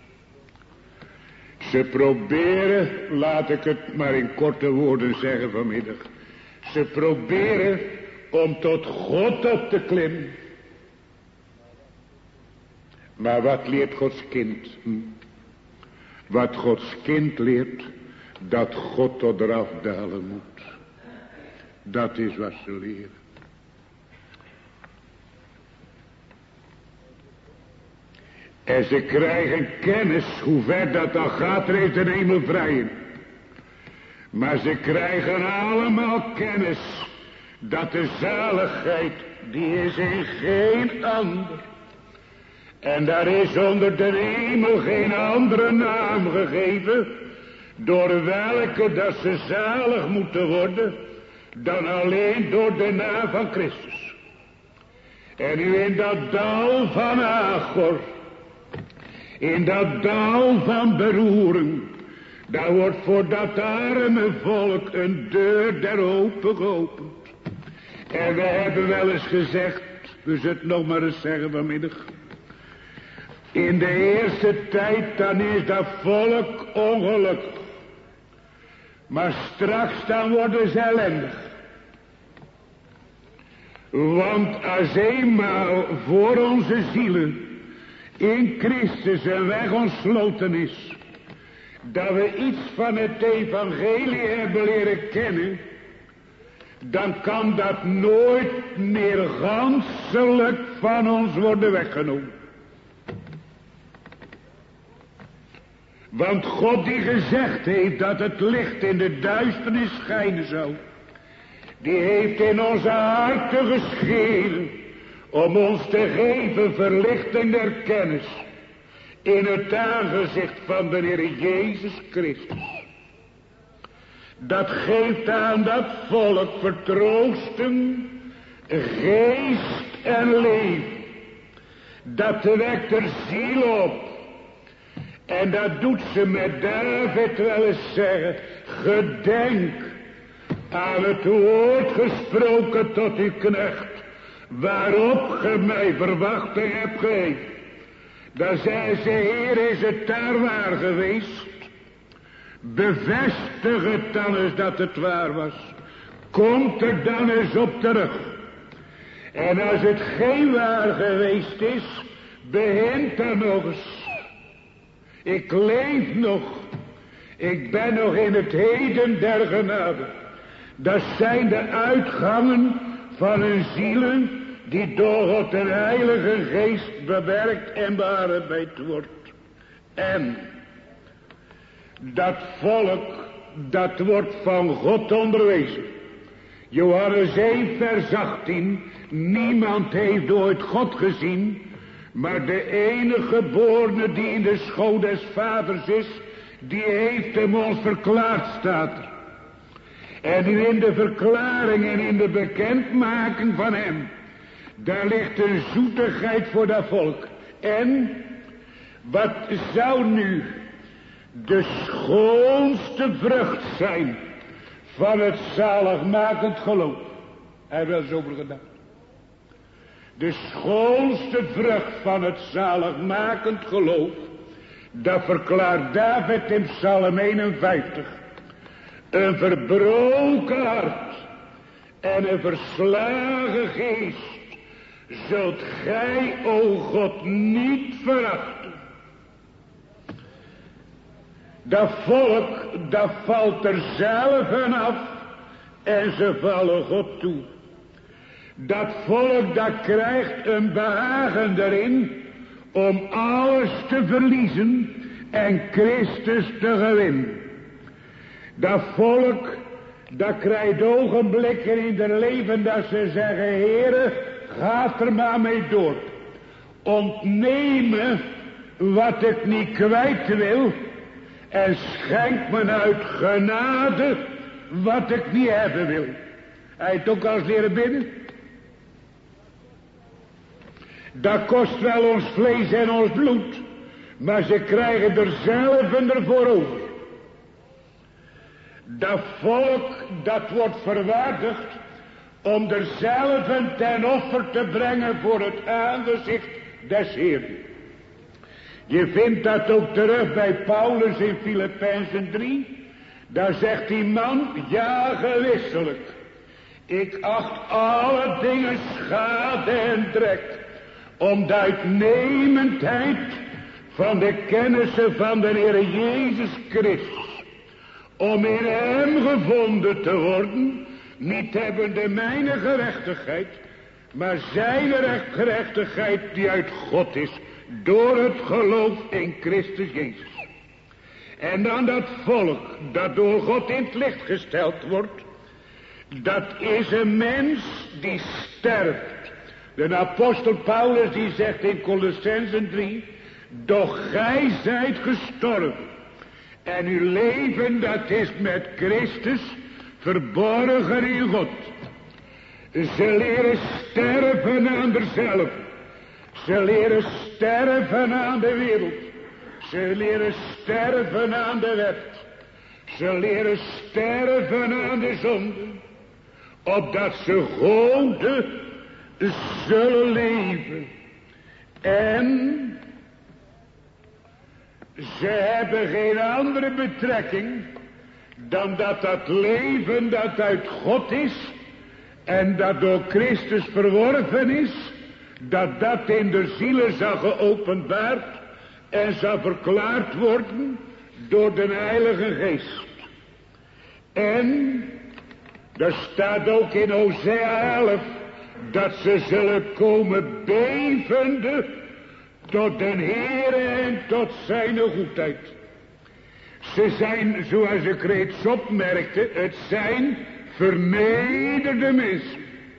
Ze proberen, laat ik het maar in korte woorden zeggen vanmiddag. Ze proberen om tot God op te klimmen. Maar wat leert Gods kind? Wat Gods kind leert, dat God tot eraf dalen moet. Dat is wat ze leren. En ze krijgen kennis, hoe ver dat dan gaat, er heeft de hemel vrijen. Maar ze krijgen allemaal kennis, dat de zaligheid, die is in geen ander. En daar is onder de hemel geen andere naam gegeven, door welke dat ze zalig moeten worden, dan alleen door de naam van Christus. En nu in dat dal van Achor, in dat dal van beroering, daar wordt voor dat arme volk een deur der hoop geopend. En we hebben wel eens gezegd, we zullen het nog maar eens zeggen vanmiddag, In de eerste tijd dan is dat volk ongelukkig. Maar straks dan worden ze ellendig. Want als eenmaal voor onze zielen in Christus een weg ontsloten is, dat we iets van het evangelie hebben leren kennen, dan kan dat nooit meer ganselijk van ons worden weggenomen. Want God die gezegd heeft dat het licht in de duisternis schijnen zou, die heeft in onze harten geschenen om ons te geven verlichting der kennis in het aangezicht van de Heer Jezus Christus. Dat geeft aan dat volk vertroosten, geest en leven. Dat wekt er ziel op. En dat doet ze met David wel eens zeggen: gedenk aan het woord gesproken tot uw knecht, waarop ge mij verwachting hebt gegeven. Dan zei ze: Heer, is het daar waar geweest? Bevestig het dan eens dat het waar was. Komt er dan eens op terug. En als het geen waar geweest is, begint dan nog eens. Ik leef nog. Ik ben nog in het heden der genade. Dat zijn de uitgangen van hun zielen die door God de Heilige Geest bewerkt en bearbeid wordt. En dat volk, dat wordt van God onderwezen. Johannes 1 vers 18. Niemand heeft ooit God gezien, maar de enige geborene die in de schoot des vaders is, die heeft hem ons verklaard, staat er. En in de verklaring en in de bekendmaking van hem, daar ligt een zoetigheid voor dat volk. En wat zou nu de schoonste vrucht zijn van het zaligmakend geloof? Hij heeft wel eens over gedacht. De schoonste vrucht van het zaligmakend geloof, dat verklaart David in Psalm 51. Een verbroken hart en een verslagen geest zult gij, o God, niet verachten. Dat volk, dat valt er zelf af en ze vallen God toe. Dat volk, dat krijgt een behagen erin om alles te verliezen en Christus te gewinnen. Dat volk, dat krijgt ogenblikken in hun leven dat ze zeggen: Heere, ga er maar mee door. Ontneem me wat ik niet kwijt wil en schenk me uit genade wat ik niet hebben wil. Hij heeft ook al eens leren bidden. Dat kost wel ons vlees en ons bloed, maar ze krijgen er zelf ervoor over. Dat volk, dat wordt verwaardigd om er zelf ten offer te brengen voor het aangezicht des Heeren. Je vindt dat ook terug bij Paulus in Filippenzen 3. Daar zegt die man: ja, gewisselijk. Ik acht alle dingen schade en drek om de uitnemendheid van de kennissen van de Heer Jezus Christus, om in hem gevonden te worden, niet hebbende mijn gerechtigheid, maar zijn gerechtigheid die uit God is, door het geloof in Christus Jezus. En dan dat volk dat door God in het licht gesteld wordt, dat is een mens die sterft. De apostel Paulus die zegt in Colossenzen 3, doch gij zijt gestorven. En uw leven dat is met Christus verborgen in God. Ze leren sterven aan zichzelf. Ze leren sterven aan de wereld. Ze leren sterven aan de wet. Ze leren sterven aan de zonde. Opdat ze goden zullen leven. En Ze hebben geen andere betrekking dan dat leven dat uit God is en dat door Christus verworven is, dat in de zielen zal geopenbaard en zal verklaard worden door de Heilige Geest. En er staat ook in Hosea 11 dat ze zullen komen bevende tot den Heere en tot zijn goedheid. Ze zijn, zoals ik reeds opmerkte, het zijn vernederde mensen.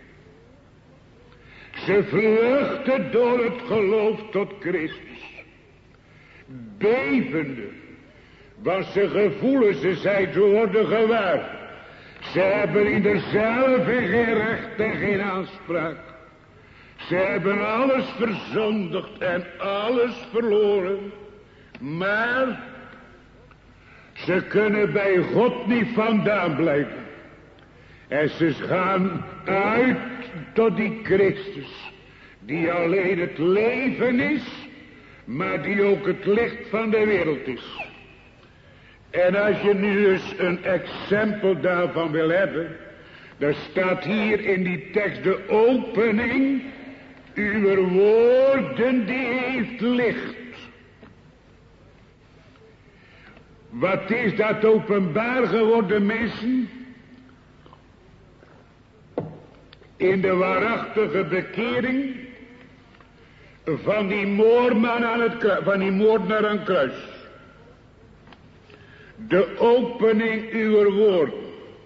Ze vluchten door het geloof tot Christus. Bevende. Want ze gevoelen, ze zijn te worden gewaar. Ze hebben in derzelve geen recht en geen aanspraak. Ze hebben alles verzondigd en alles verloren. Maar ze kunnen bij God niet vandaan blijven. En ze gaan uit tot die Christus, die alleen het leven is, maar die ook het licht van de wereld is. En als je nu eens een exempel daarvan wil hebben, dan staat hier in die tekst de opening, uw woorden die heeft licht. Wat is dat openbaar geworden, mensen? In de waarachtige bekering van die moordman aan het kruis, van die moordenaar aan het kruis. De opening uw woorden.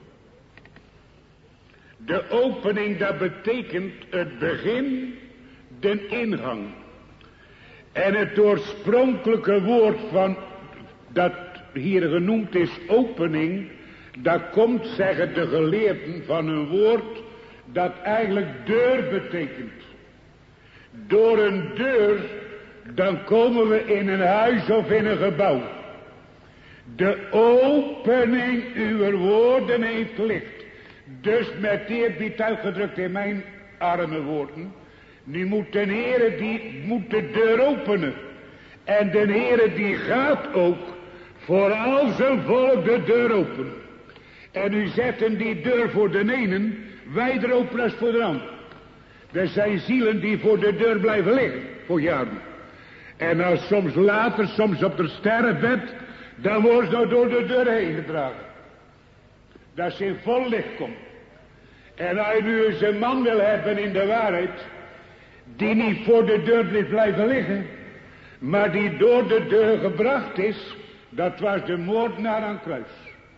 De opening, dat betekent het begin, de ingang. En het oorspronkelijke woord van, dat hier genoemd is, opening, dat komt, zeggen de geleerden, van een woord dat eigenlijk deur betekent. Door een deur, dan komen we in een huis of in een gebouw. De opening uw woorden heeft licht. Dus met eerbied uitgedrukt in mijn arme woorden. Nu moet de Heere die moet de deur openen. En de Heere die gaat ook voor al zijn volk de deur openen. En u zet hem die deur voor de ene wijder open als voor de ander. Er zijn zielen die voor de deur blijven liggen voor jaren. En als soms later, soms op het sterrenbed, dan wordt ze door de deur heen gedragen. Dat ze in vol licht komt. En als je nu eens een man wil hebben in de waarheid, die niet voor de deur blijven liggen, maar die door de deur gebracht is, dat was de moordenaar aan het kruis.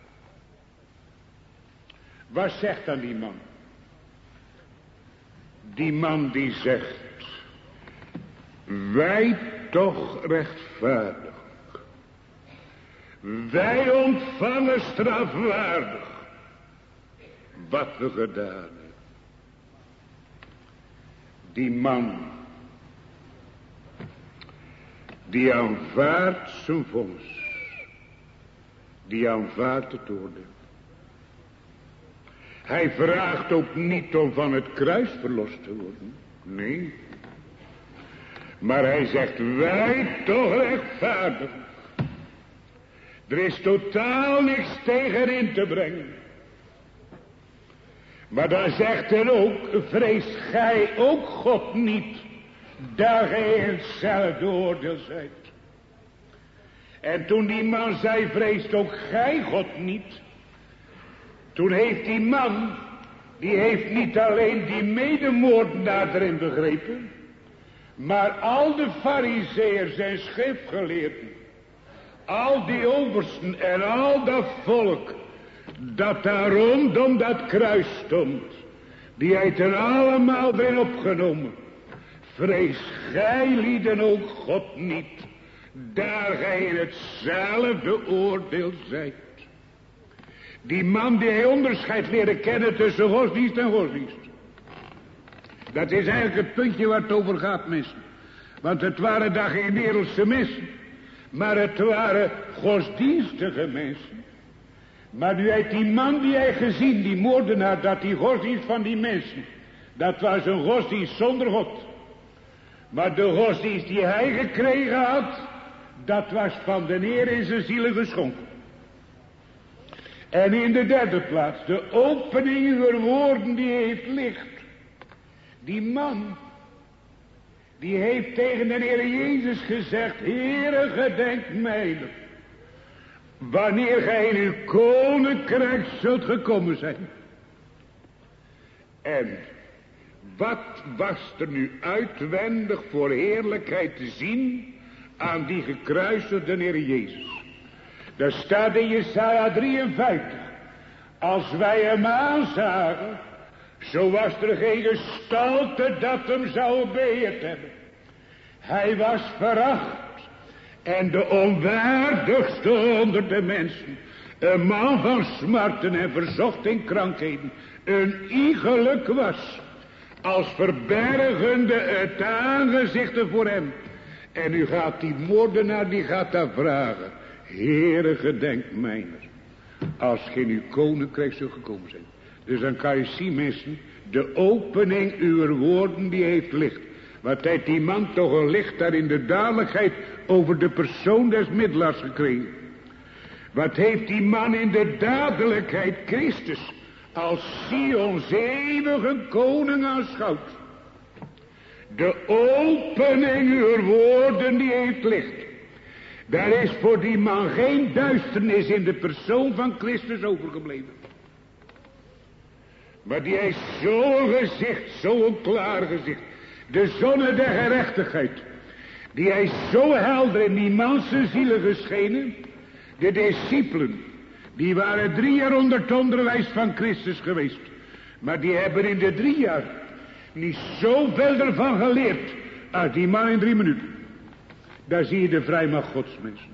Wat zegt dan die man? Die man die zegt, wij toch rechtvaardig. Wij ontvangen strafwaardig wat we gedaan hebben. Die man, die aanvaardt zijn vonnis. Die aanvaardt het oordeel. Hij vraagt ook niet om van het kruis verlost te worden. Nee. Maar hij zegt, wij toch rechtvaardig. Er is totaal niks tegen in te brengen. Maar dan zegt hij ook, vreest gij ook God niet, dat gij in hetzelfde oordeel zijt. En toen die man zei, vreest ook gij God niet, toen heeft die man, die heeft niet alleen die medemoordenaar erin begrepen, maar al de farizeeërs en schriftgeleerden, al die oversten en al dat volk, dat daar rondom dat kruis stond, die heeft er allemaal erin opgenomen. Vrees gij lieden ook God niet, daar gij in hetzelfde oordeel zijt. Die man die hij onderscheid leren kennen tussen godsdienst en godsdienst. Dat is eigenlijk het puntje waar het over gaat, mensen. Want het waren daar geen wereldse mensen, maar het waren godsdienstige mensen. Maar nu heeft die man die hij gezien, die moordenaar, dat die godsdienst van die mensen, dat was een godsdienst zonder God. Maar de godsdienst die hij gekregen had, dat was van de Heer in zijn zielen geschonken. En in de derde plaats, de opening uw woorden die heeft licht. Die man, die heeft tegen de Heer Jezus gezegd, Heere, gedenk mij, wanneer gij in uw koninkrijk zult gekomen zijn. En wat was er nu uitwendig voor heerlijkheid te zien aan die gekruisigde Heer Jezus? Daar staat in Jesaja 53. Als wij hem aanzagen, zo was er geen gestalte dat hem zou beheerd hebben. Hij was veracht en de onwaardigste onder de mensen. Een man van smarten en verzocht in krankheden. Een iegelijk was, als verbergende het aangezicht voor hem. En nu gaat die moordenaar, die gaat daar vragen. Heere, gedenk mijner, als gij in uw koninkrijk zult gekomen zijn. Dus dan kan je zien, mensen, de opening uw woorden die heeft licht. Wat heeft die man toch een licht daar in de dadelijkheid over de persoon des middelaars gekregen. Wat heeft die man in de dadelijkheid Christus als Sions eeuwige koning aanschouwd. De opening uw woorden die heeft licht. Daar is voor die man geen duisternis in de persoon van Christus overgebleven. Maar die heeft zo'n gezicht, zo'n klaar gezicht. De zonne der gerechtigheid. Die heeft zo helder in die manse zielen geschenen. De discipelen, die waren 3 jaar onder het onderwijs van Christus geweest. Maar die hebben in de 3 jaar niet zoveel ervan geleerd als die man in 3 minuten. Daar zie je de vrijmacht Gods, mensen.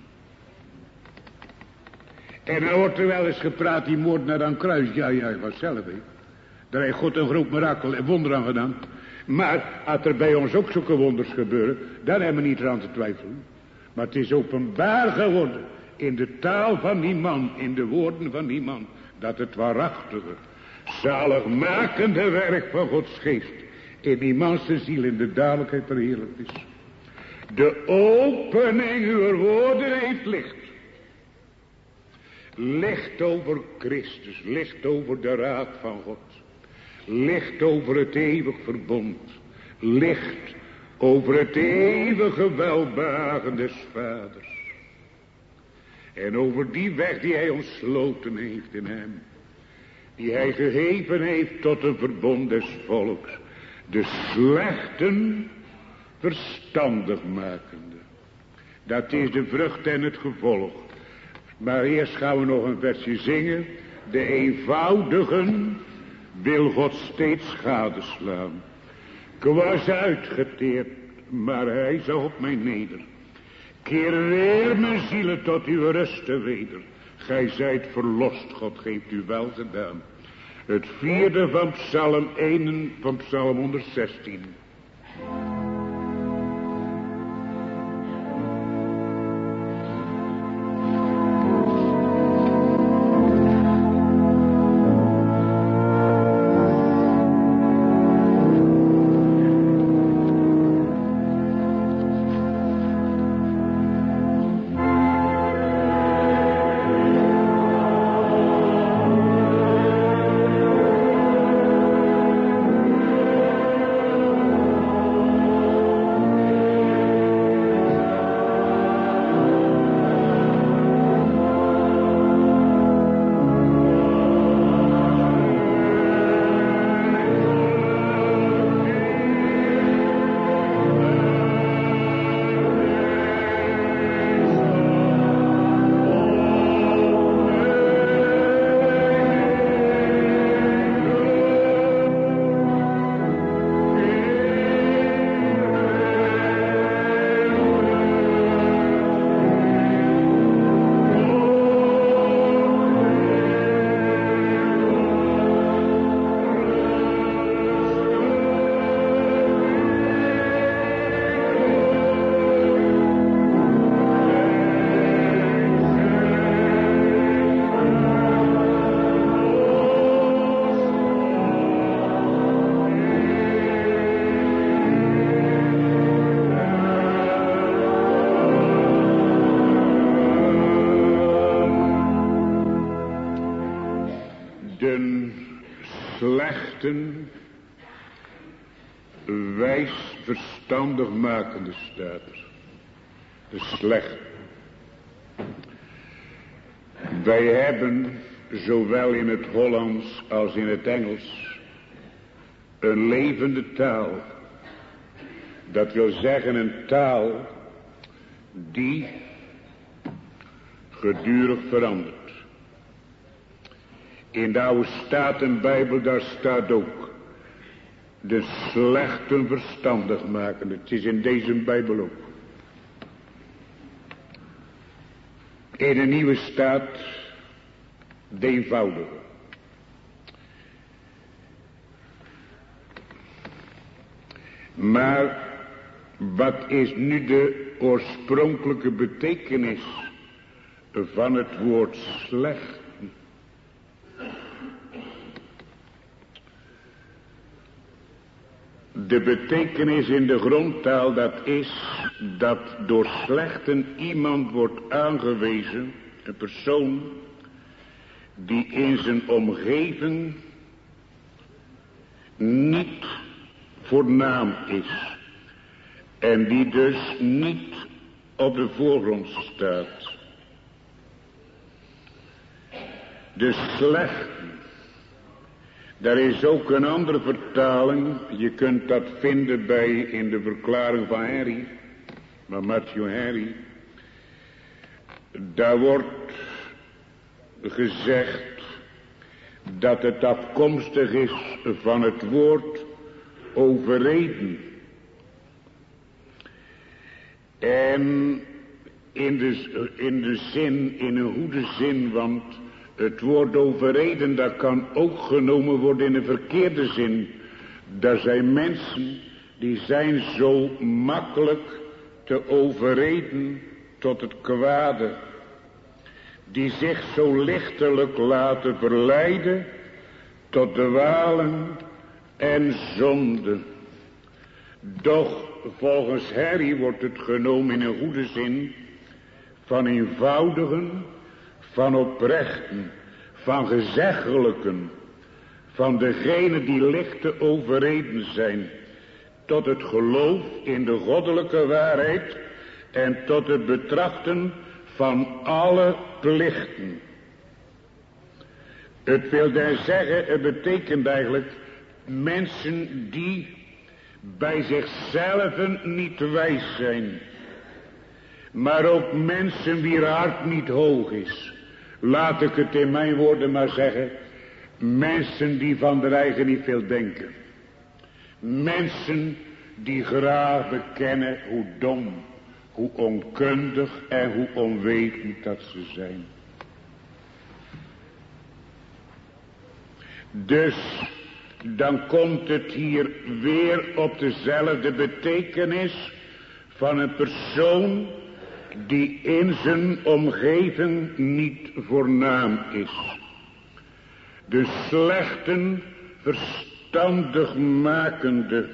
En dan wordt er wel eens gepraat, die moordenaar aan kruis. Ja, hij was zelf, hè. Daar heeft God een groot mirakel en wonder aan gedaan. Maar als er bij ons ook zulke wonders gebeuren, dan hebben we niet aan te twijfelen. Maar het is openbaar geworden in de taal van die man, in de woorden van die man, dat het waarachtige, zaligmakende werk van Gods geest in die manse ziel in de dadelijkheid verheerlijkt is. De opening uw woorden heeft licht. Licht over Christus, licht over de raad van God. Licht over het eeuwig verbond. Licht over het eeuwige welbehagen des Vaders. En over die weg die hij ontsloten heeft in hem. Die hij gegeven heeft tot een verbond des volks. De slechten verstandig makende. Dat is de vrucht en het gevolg. Maar eerst gaan we nog een versje zingen. De eenvoudigen wil God steeds gadeslaan. Ik was uitgeteerd, maar hij zag op mij neder. Keer weer mijn zielen tot uw rusten weder. Gij zijt verlost, God geeft u wel gedaan. Het 4e van Psalm 1 van Psalm 116. slechten wijs verstandig makende staat er. De slechte. Wij hebben zowel in het Hollands als in het Engels een levende taal. Dat wil zeggen een taal die gedurig verandert. In de oude Statenbijbel daar staat ook de slechten verstandig maken. Het is in deze Bijbel ook. In de nieuwe staat de eenvoudige. Maar wat is nu de oorspronkelijke betekenis van het woord slecht? De betekenis in de grondtaal dat is dat door slechten iemand wordt aangewezen, een persoon die in zijn omgeving niet voornaam is en die dus niet op de voorgrond staat. De slechten. Er is ook een andere vertaling, je kunt dat vinden in de verklaring van Henry, van Matthew Henry. Daar wordt gezegd dat het afkomstig is van het woord overreden. En in een goede zin, want het woord overreden, dat kan ook genomen worden in een verkeerde zin. Er zijn mensen die zijn zo makkelijk te overreden tot het kwade. Die zich zo lichtelijk laten verleiden tot dwalen en zonde. Doch volgens Harry wordt het genomen in een goede zin van eenvoudigen, van oprechten, van gezeggelijken, van degenen die licht te overreden zijn, tot het geloof in de goddelijke waarheid en tot het betrachten van alle plichten. Het wil daar zeggen, het betekent eigenlijk mensen die bij zichzelf niet wijs zijn, maar ook mensen wier hart niet hoog is. Laat ik het in mijn woorden maar zeggen, mensen die van de eigen niet veel denken. Mensen die graag bekennen hoe dom, hoe onkundig en hoe onwetend dat ze zijn. Dus dan komt het hier weer op dezelfde betekenis van een persoon die in zijn omgeving niet voornaam is. De slechten verstandig makende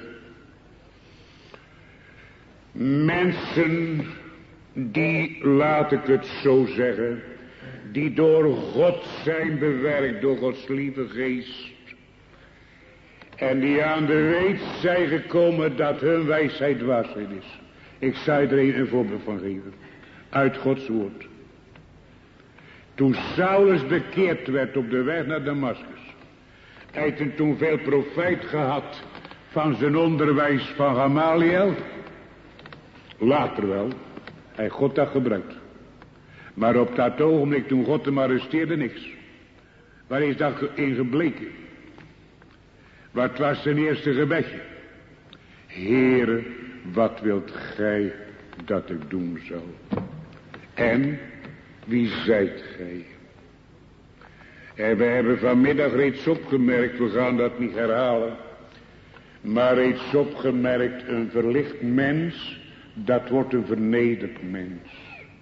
mensen die, laat ik het zo zeggen, die door God zijn bewerkt, door Gods lieve geest. En die aan de weet zijn gekomen dat hun wijsheid dwaasheid is. Ik zou er een voorbeeld van geven. Uit Gods woord. Toen Saulus bekeerd werd op de weg naar Damascus. Hij heeft toen veel profijt gehad van zijn onderwijs van Gamaliel. Later wel. Hij God dat gebruikt. Maar op dat ogenblik toen God hem arresteerde niks. Waar is dat in gebleken? Wat was zijn eerste gebedje? Heere, wat wilt gij dat ik doen zal? En wie zijt gij? En we hebben vanmiddag reeds opgemerkt, we gaan dat niet herhalen, maar reeds opgemerkt, een verlicht mens, dat wordt een vernederd mens.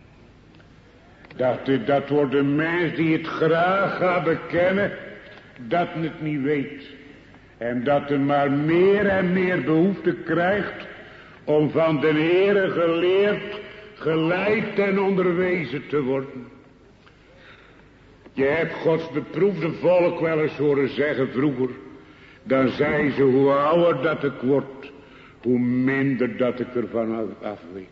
Dat wordt een mens die het graag gaat bekennen, dat het niet weet. En dat er maar meer en meer behoefte krijgt om van de Heere geleerd, geleid en onderwezen te worden. Je hebt Gods beproefde volk wel eens horen zeggen vroeger, Dan zei ze, hoe ouder dat ik word, hoe minder dat ik ervan af weet.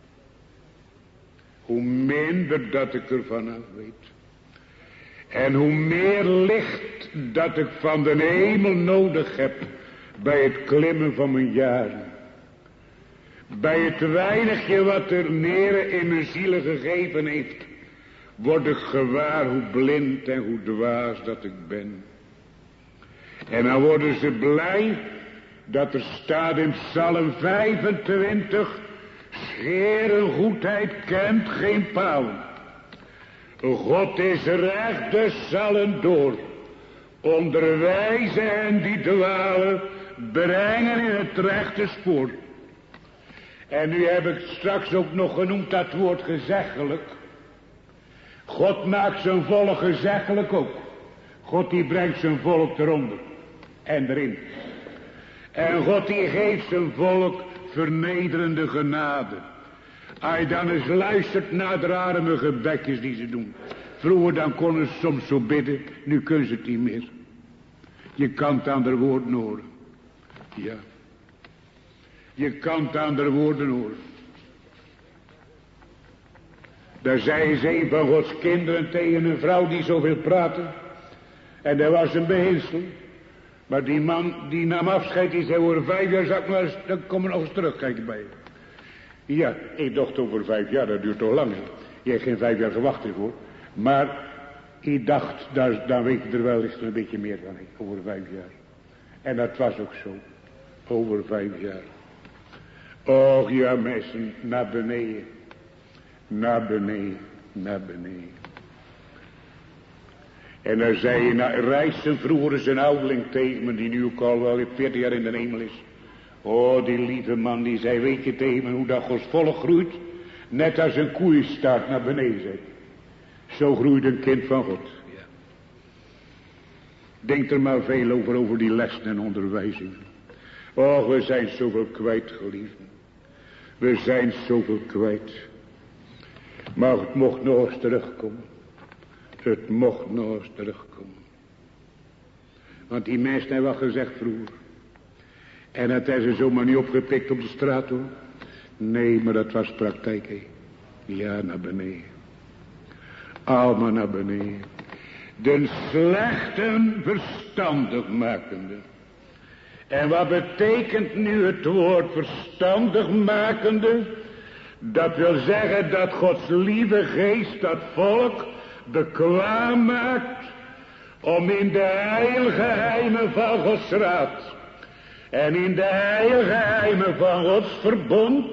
Hoe minder dat ik ervan af weet. En hoe meer licht dat ik van de hemel nodig heb bij het klimmen van mijn jaren. Bij het weinigje wat er Heere in mijn ziel gegeven heeft, word ik gewaar hoe blind en hoe dwaas dat ik ben. En dan worden ze blij dat er staat in Psalm 25, Heer en goedheid kent geen palen. God is recht dus allen door. Onderwijzen en die dwalen, brengen in het rechte spoor. En nu heb ik straks ook nog genoemd dat woord gezeggelijk. God maakt zijn volk gezeggelijk ook. God die brengt zijn volk eronder en erin. En God die geeft zijn volk vernederende genade. Als je dan eens luistert naar de arme gebedjes die ze doen. Vroeger dan konden ze soms zo bidden, nu kunnen ze het niet meer. Je kan het aan de woorden horen. Ja. Je kan het aan de woorden horen. Daar zei eens een van Gods kinderen tegen een vrouw die zoveel praatte. En dat was een beheersel. Maar die man die nam afscheid, die zei over 5 jaar zou ik maar eens, dan kom ik nog eens terugkijken bij je. Ja, ik dacht over 5 jaar, dat duurt toch lang. Hè? Je hebt geen 5 jaar gewacht ervoor. Maar ik dacht, dan weet je er wel eens een beetje meer van, over 5 jaar. En dat was ook zo, over 5 jaar. Och ja mensen, naar beneden. Naar beneden, naar beneden. En dan zei je, nou, Rijssen vroeger is een ouderling tegen me, die nu ook al wel 40 jaar in de hemel is. Oh, die lieve man, die zei, weet je tegen me hoe dat Gods volk groeit? Net als een koeienstaart naar beneden, zei. Zo groeit een kind van God. Ja. Denk er maar veel over die lessen en onderwijzingen. Oh, we zijn zoveel kwijt, geliefden. We zijn zoveel kwijt. Maar het mocht nog eens terugkomen. Het mocht nog eens terugkomen. Want die mensen hebben wat gezegd vroeger. En dat hebben ze zomaar niet opgepikt op de straat hoor. Nee, maar dat was praktijk hè. Ja, naar beneden. Allemaal naar beneden. De slechten verstandig makende. En wat betekent nu het woord verstandig makende? Dat wil zeggen dat Gods lieve geest dat volk bekwaam maakt om in de heilige geheimen van Gods raad en in de heilige geheimen van Gods verbond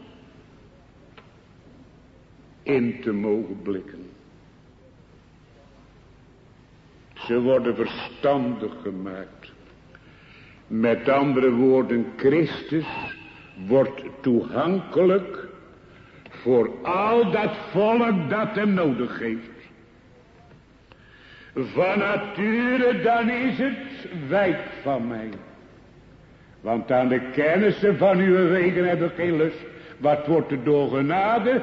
in te mogen blikken. Ze worden verstandig gemaakt. Met andere woorden, Christus wordt toegankelijk voor al dat volk dat hem nodig heeft. Van nature dan is het wijk van mij. Want aan de kennissen van uw wegen heb ik geen lust. Wat wordt er door genade?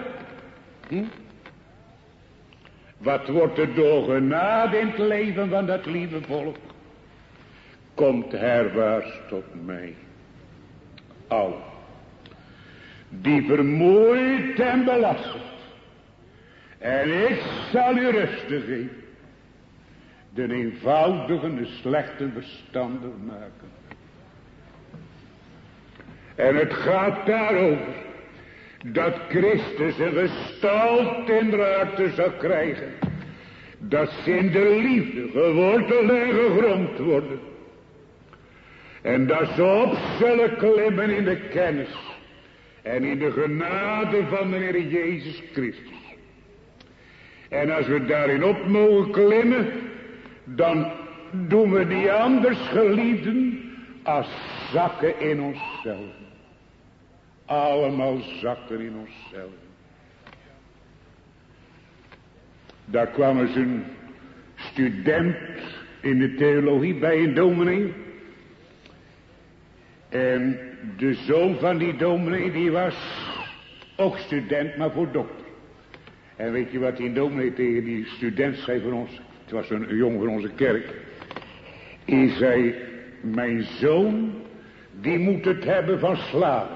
Wat wordt er door genade in het leven van dat lieve volk? Komt herwaarts tot mij. Allen. Die vermoeid en belast. En ik zal u rust geven. De eenvoudigen, de slechten verstandig maken. En het gaat daarover. Dat Christus een gestalte in de harte zal krijgen. Dat ze in de liefde geworteld en gegrond worden. En dat ze op zullen klimmen in de kennis. En in de genade van de Heer Jezus Christus. En als we daarin op mogen klimmen. Dan doen we die anders geliefden. Als zakken in onszelf. Allemaal zakken in onszelf. Daar kwam eens een student in de theologie bij een dominee. En de zoon van die dominee die was ook student, maar voor dokter. En weet je wat die dominee tegen die student zei van ons? Het was een jongen van onze kerk. Hij zei, mijn zoon, die moet het hebben van slagen.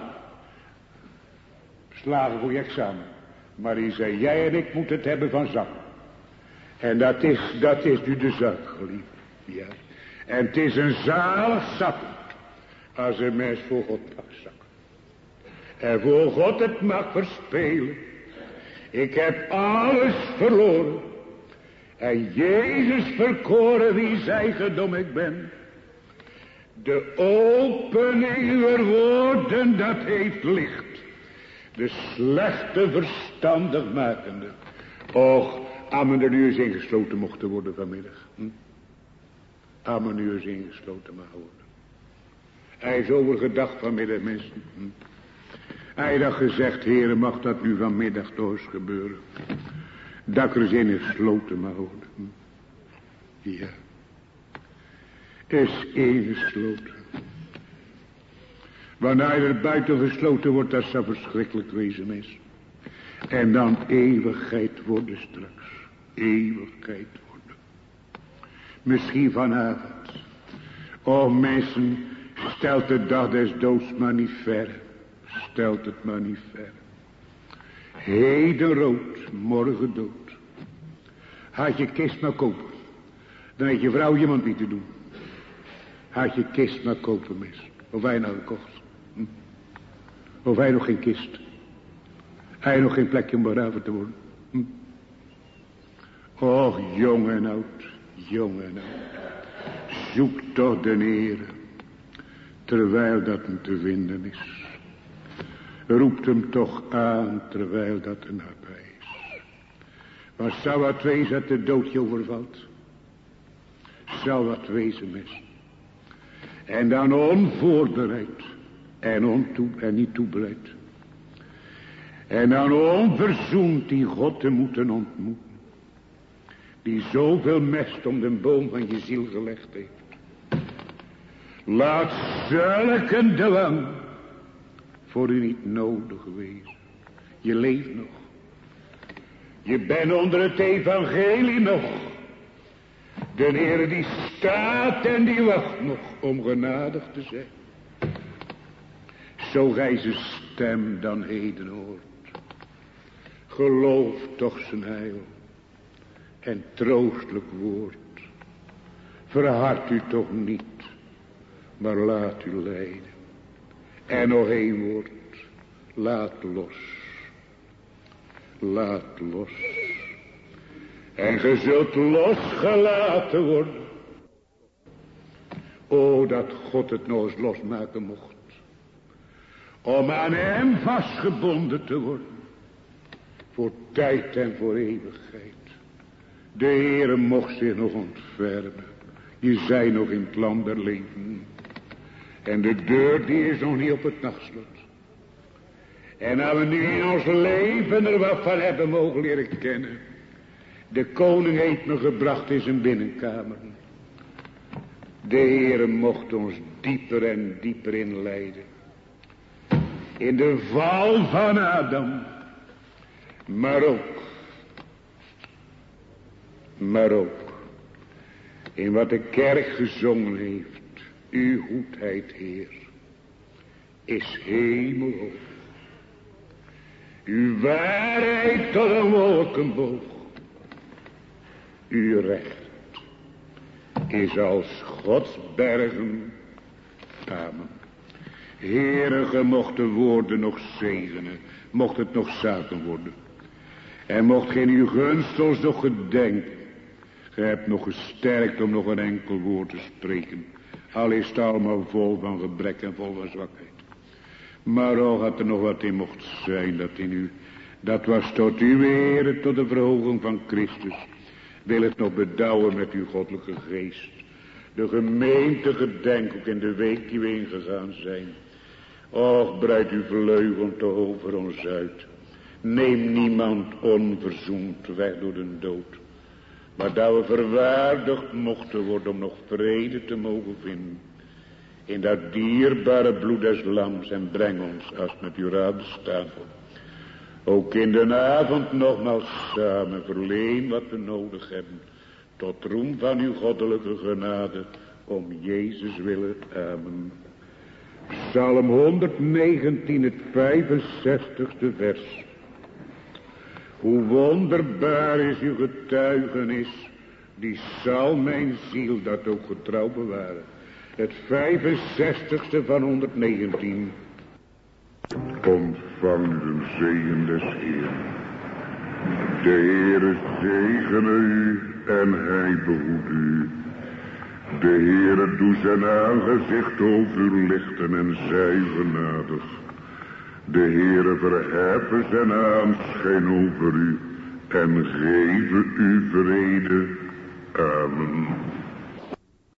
Slagen voor je examen. Maar hij zei, jij en ik moeten het hebben van zakken. En dat is nu de zak, geliefd. Ja. En het is een zalig zakken. Als een mens voor God mag zakken. En voor God het mag verspelen. Ik heb alles verloren. En Jezus verkoren wie zijdendom ik ben. De opening uw woorden, dat heeft licht. De slechte verstandig makende. Och, amen er nu eens ingesloten mochten worden vanmiddag. Amen nu eens ingesloten mag worden. Hij is overgedacht vanmiddag, mensen. Hij had gezegd, Heere, mag dat nu vanmiddag toch eens gebeuren. Dat ik er eens in gesloten mag worden. Ja. Is ingesloten. Wanneer er buiten gesloten wordt, dat zou verschrikkelijk wezen, mensen. En dan eeuwigheid worden straks. Eeuwigheid worden. Misschien vanavond. O mensen, stelt de dag des doods maar niet ver. Stelt het maar niet ver. Heden rood, morgen dood. Had je kist maar kopen. Dan heeft je vrouw iemand niet te doen. Had je kist maar kopen, mis. Of hij nou gekocht. Of hij nog geen kist. Hij nog geen plekje om begraven te worden. Och, jong en oud. Jong en oud. Zoek toch de Heere. Terwijl dat hem te vinden is. Roept hem toch aan terwijl dat er nabij is. Wat zou wat wezen dat de dood je overvalt? Zou wat wezen, mis. En dan onvoorbereid. En niet toebereid. En dan onverzoend die God te moeten ontmoeten. Die zoveel mest om de boom van je ziel gelegd heeft. Laat zulke dwang voor u niet nodig wezen. Je leeft nog. Je bent onder het evangelie nog. De Heer die staat en die wacht nog om genadig te zijn. Zo gij zijn stem dan heden hoort. Geloof toch zijn heil. En troostelijk woord. Verhard u toch niet. Maar laat u leiden. En nog één woord. Laat los. Laat los. En ge zult losgelaten worden. O, dat God het nog eens losmaken mocht. Om aan hem vastgebonden te worden. Voor tijd en voor eeuwigheid. De Heere mocht zich nog ontfermen. Je zij nog in het land der leven. En de deur die is nog niet op het nachtslot. En als we nu in ons leven er wat van hebben mogen leren kennen. De koning heeft me gebracht in zijn binnenkamer. De Heere mocht ons dieper en dieper inleiden. In de val van Adam. Maar ook in wat de kerk gezongen heeft. Uw goedheid, Heer, is hemelhoog. Uw waarheid tot een wolkenboog. Uw recht is als Gods bergen. Amen. Heere, ge mocht de woorden nog zegenen. Mocht het nog zaken worden. En mocht geen uw gunst ons nog gedenken. Ge hebt nog gesterkt om nog een enkel woord te spreken. Al is het allemaal vol van gebrek en vol van zwakheid. Maar al had er nog wat in mocht zijn dat in u. Dat was tot uw Heere, tot de verhoging van Christus. Wil het nog bedouwen met uw goddelijke geest. De gemeente gedenk ook in de week die we ingegaan zijn. Och, breid uw vleugel toch over ons uit. Neem niemand onverzoend weg door de dood. Maar dat we verwaardigd mochten worden om nog vrede te mogen vinden. In dat dierbare bloed des lams en breng ons als met uw raad bestaan. Ook in de avond nogmaals samen verleen wat we nodig hebben. Tot roem van uw goddelijke genade. om Jezus willen. Amen. Psalm 119, het 65ste vers. Hoe wonderbaar is uw getuigenis, die zal mijn ziel dat ook getrouw bewaren. Het 65ste van 119. Ontvang de zegen des Heeren. De Heere zegene u en hij behoedt u. De Heere doet zijn aangezicht over u lichten en zij genadig. De Heere verheffen zijn aanschijn over u en geven u vrede.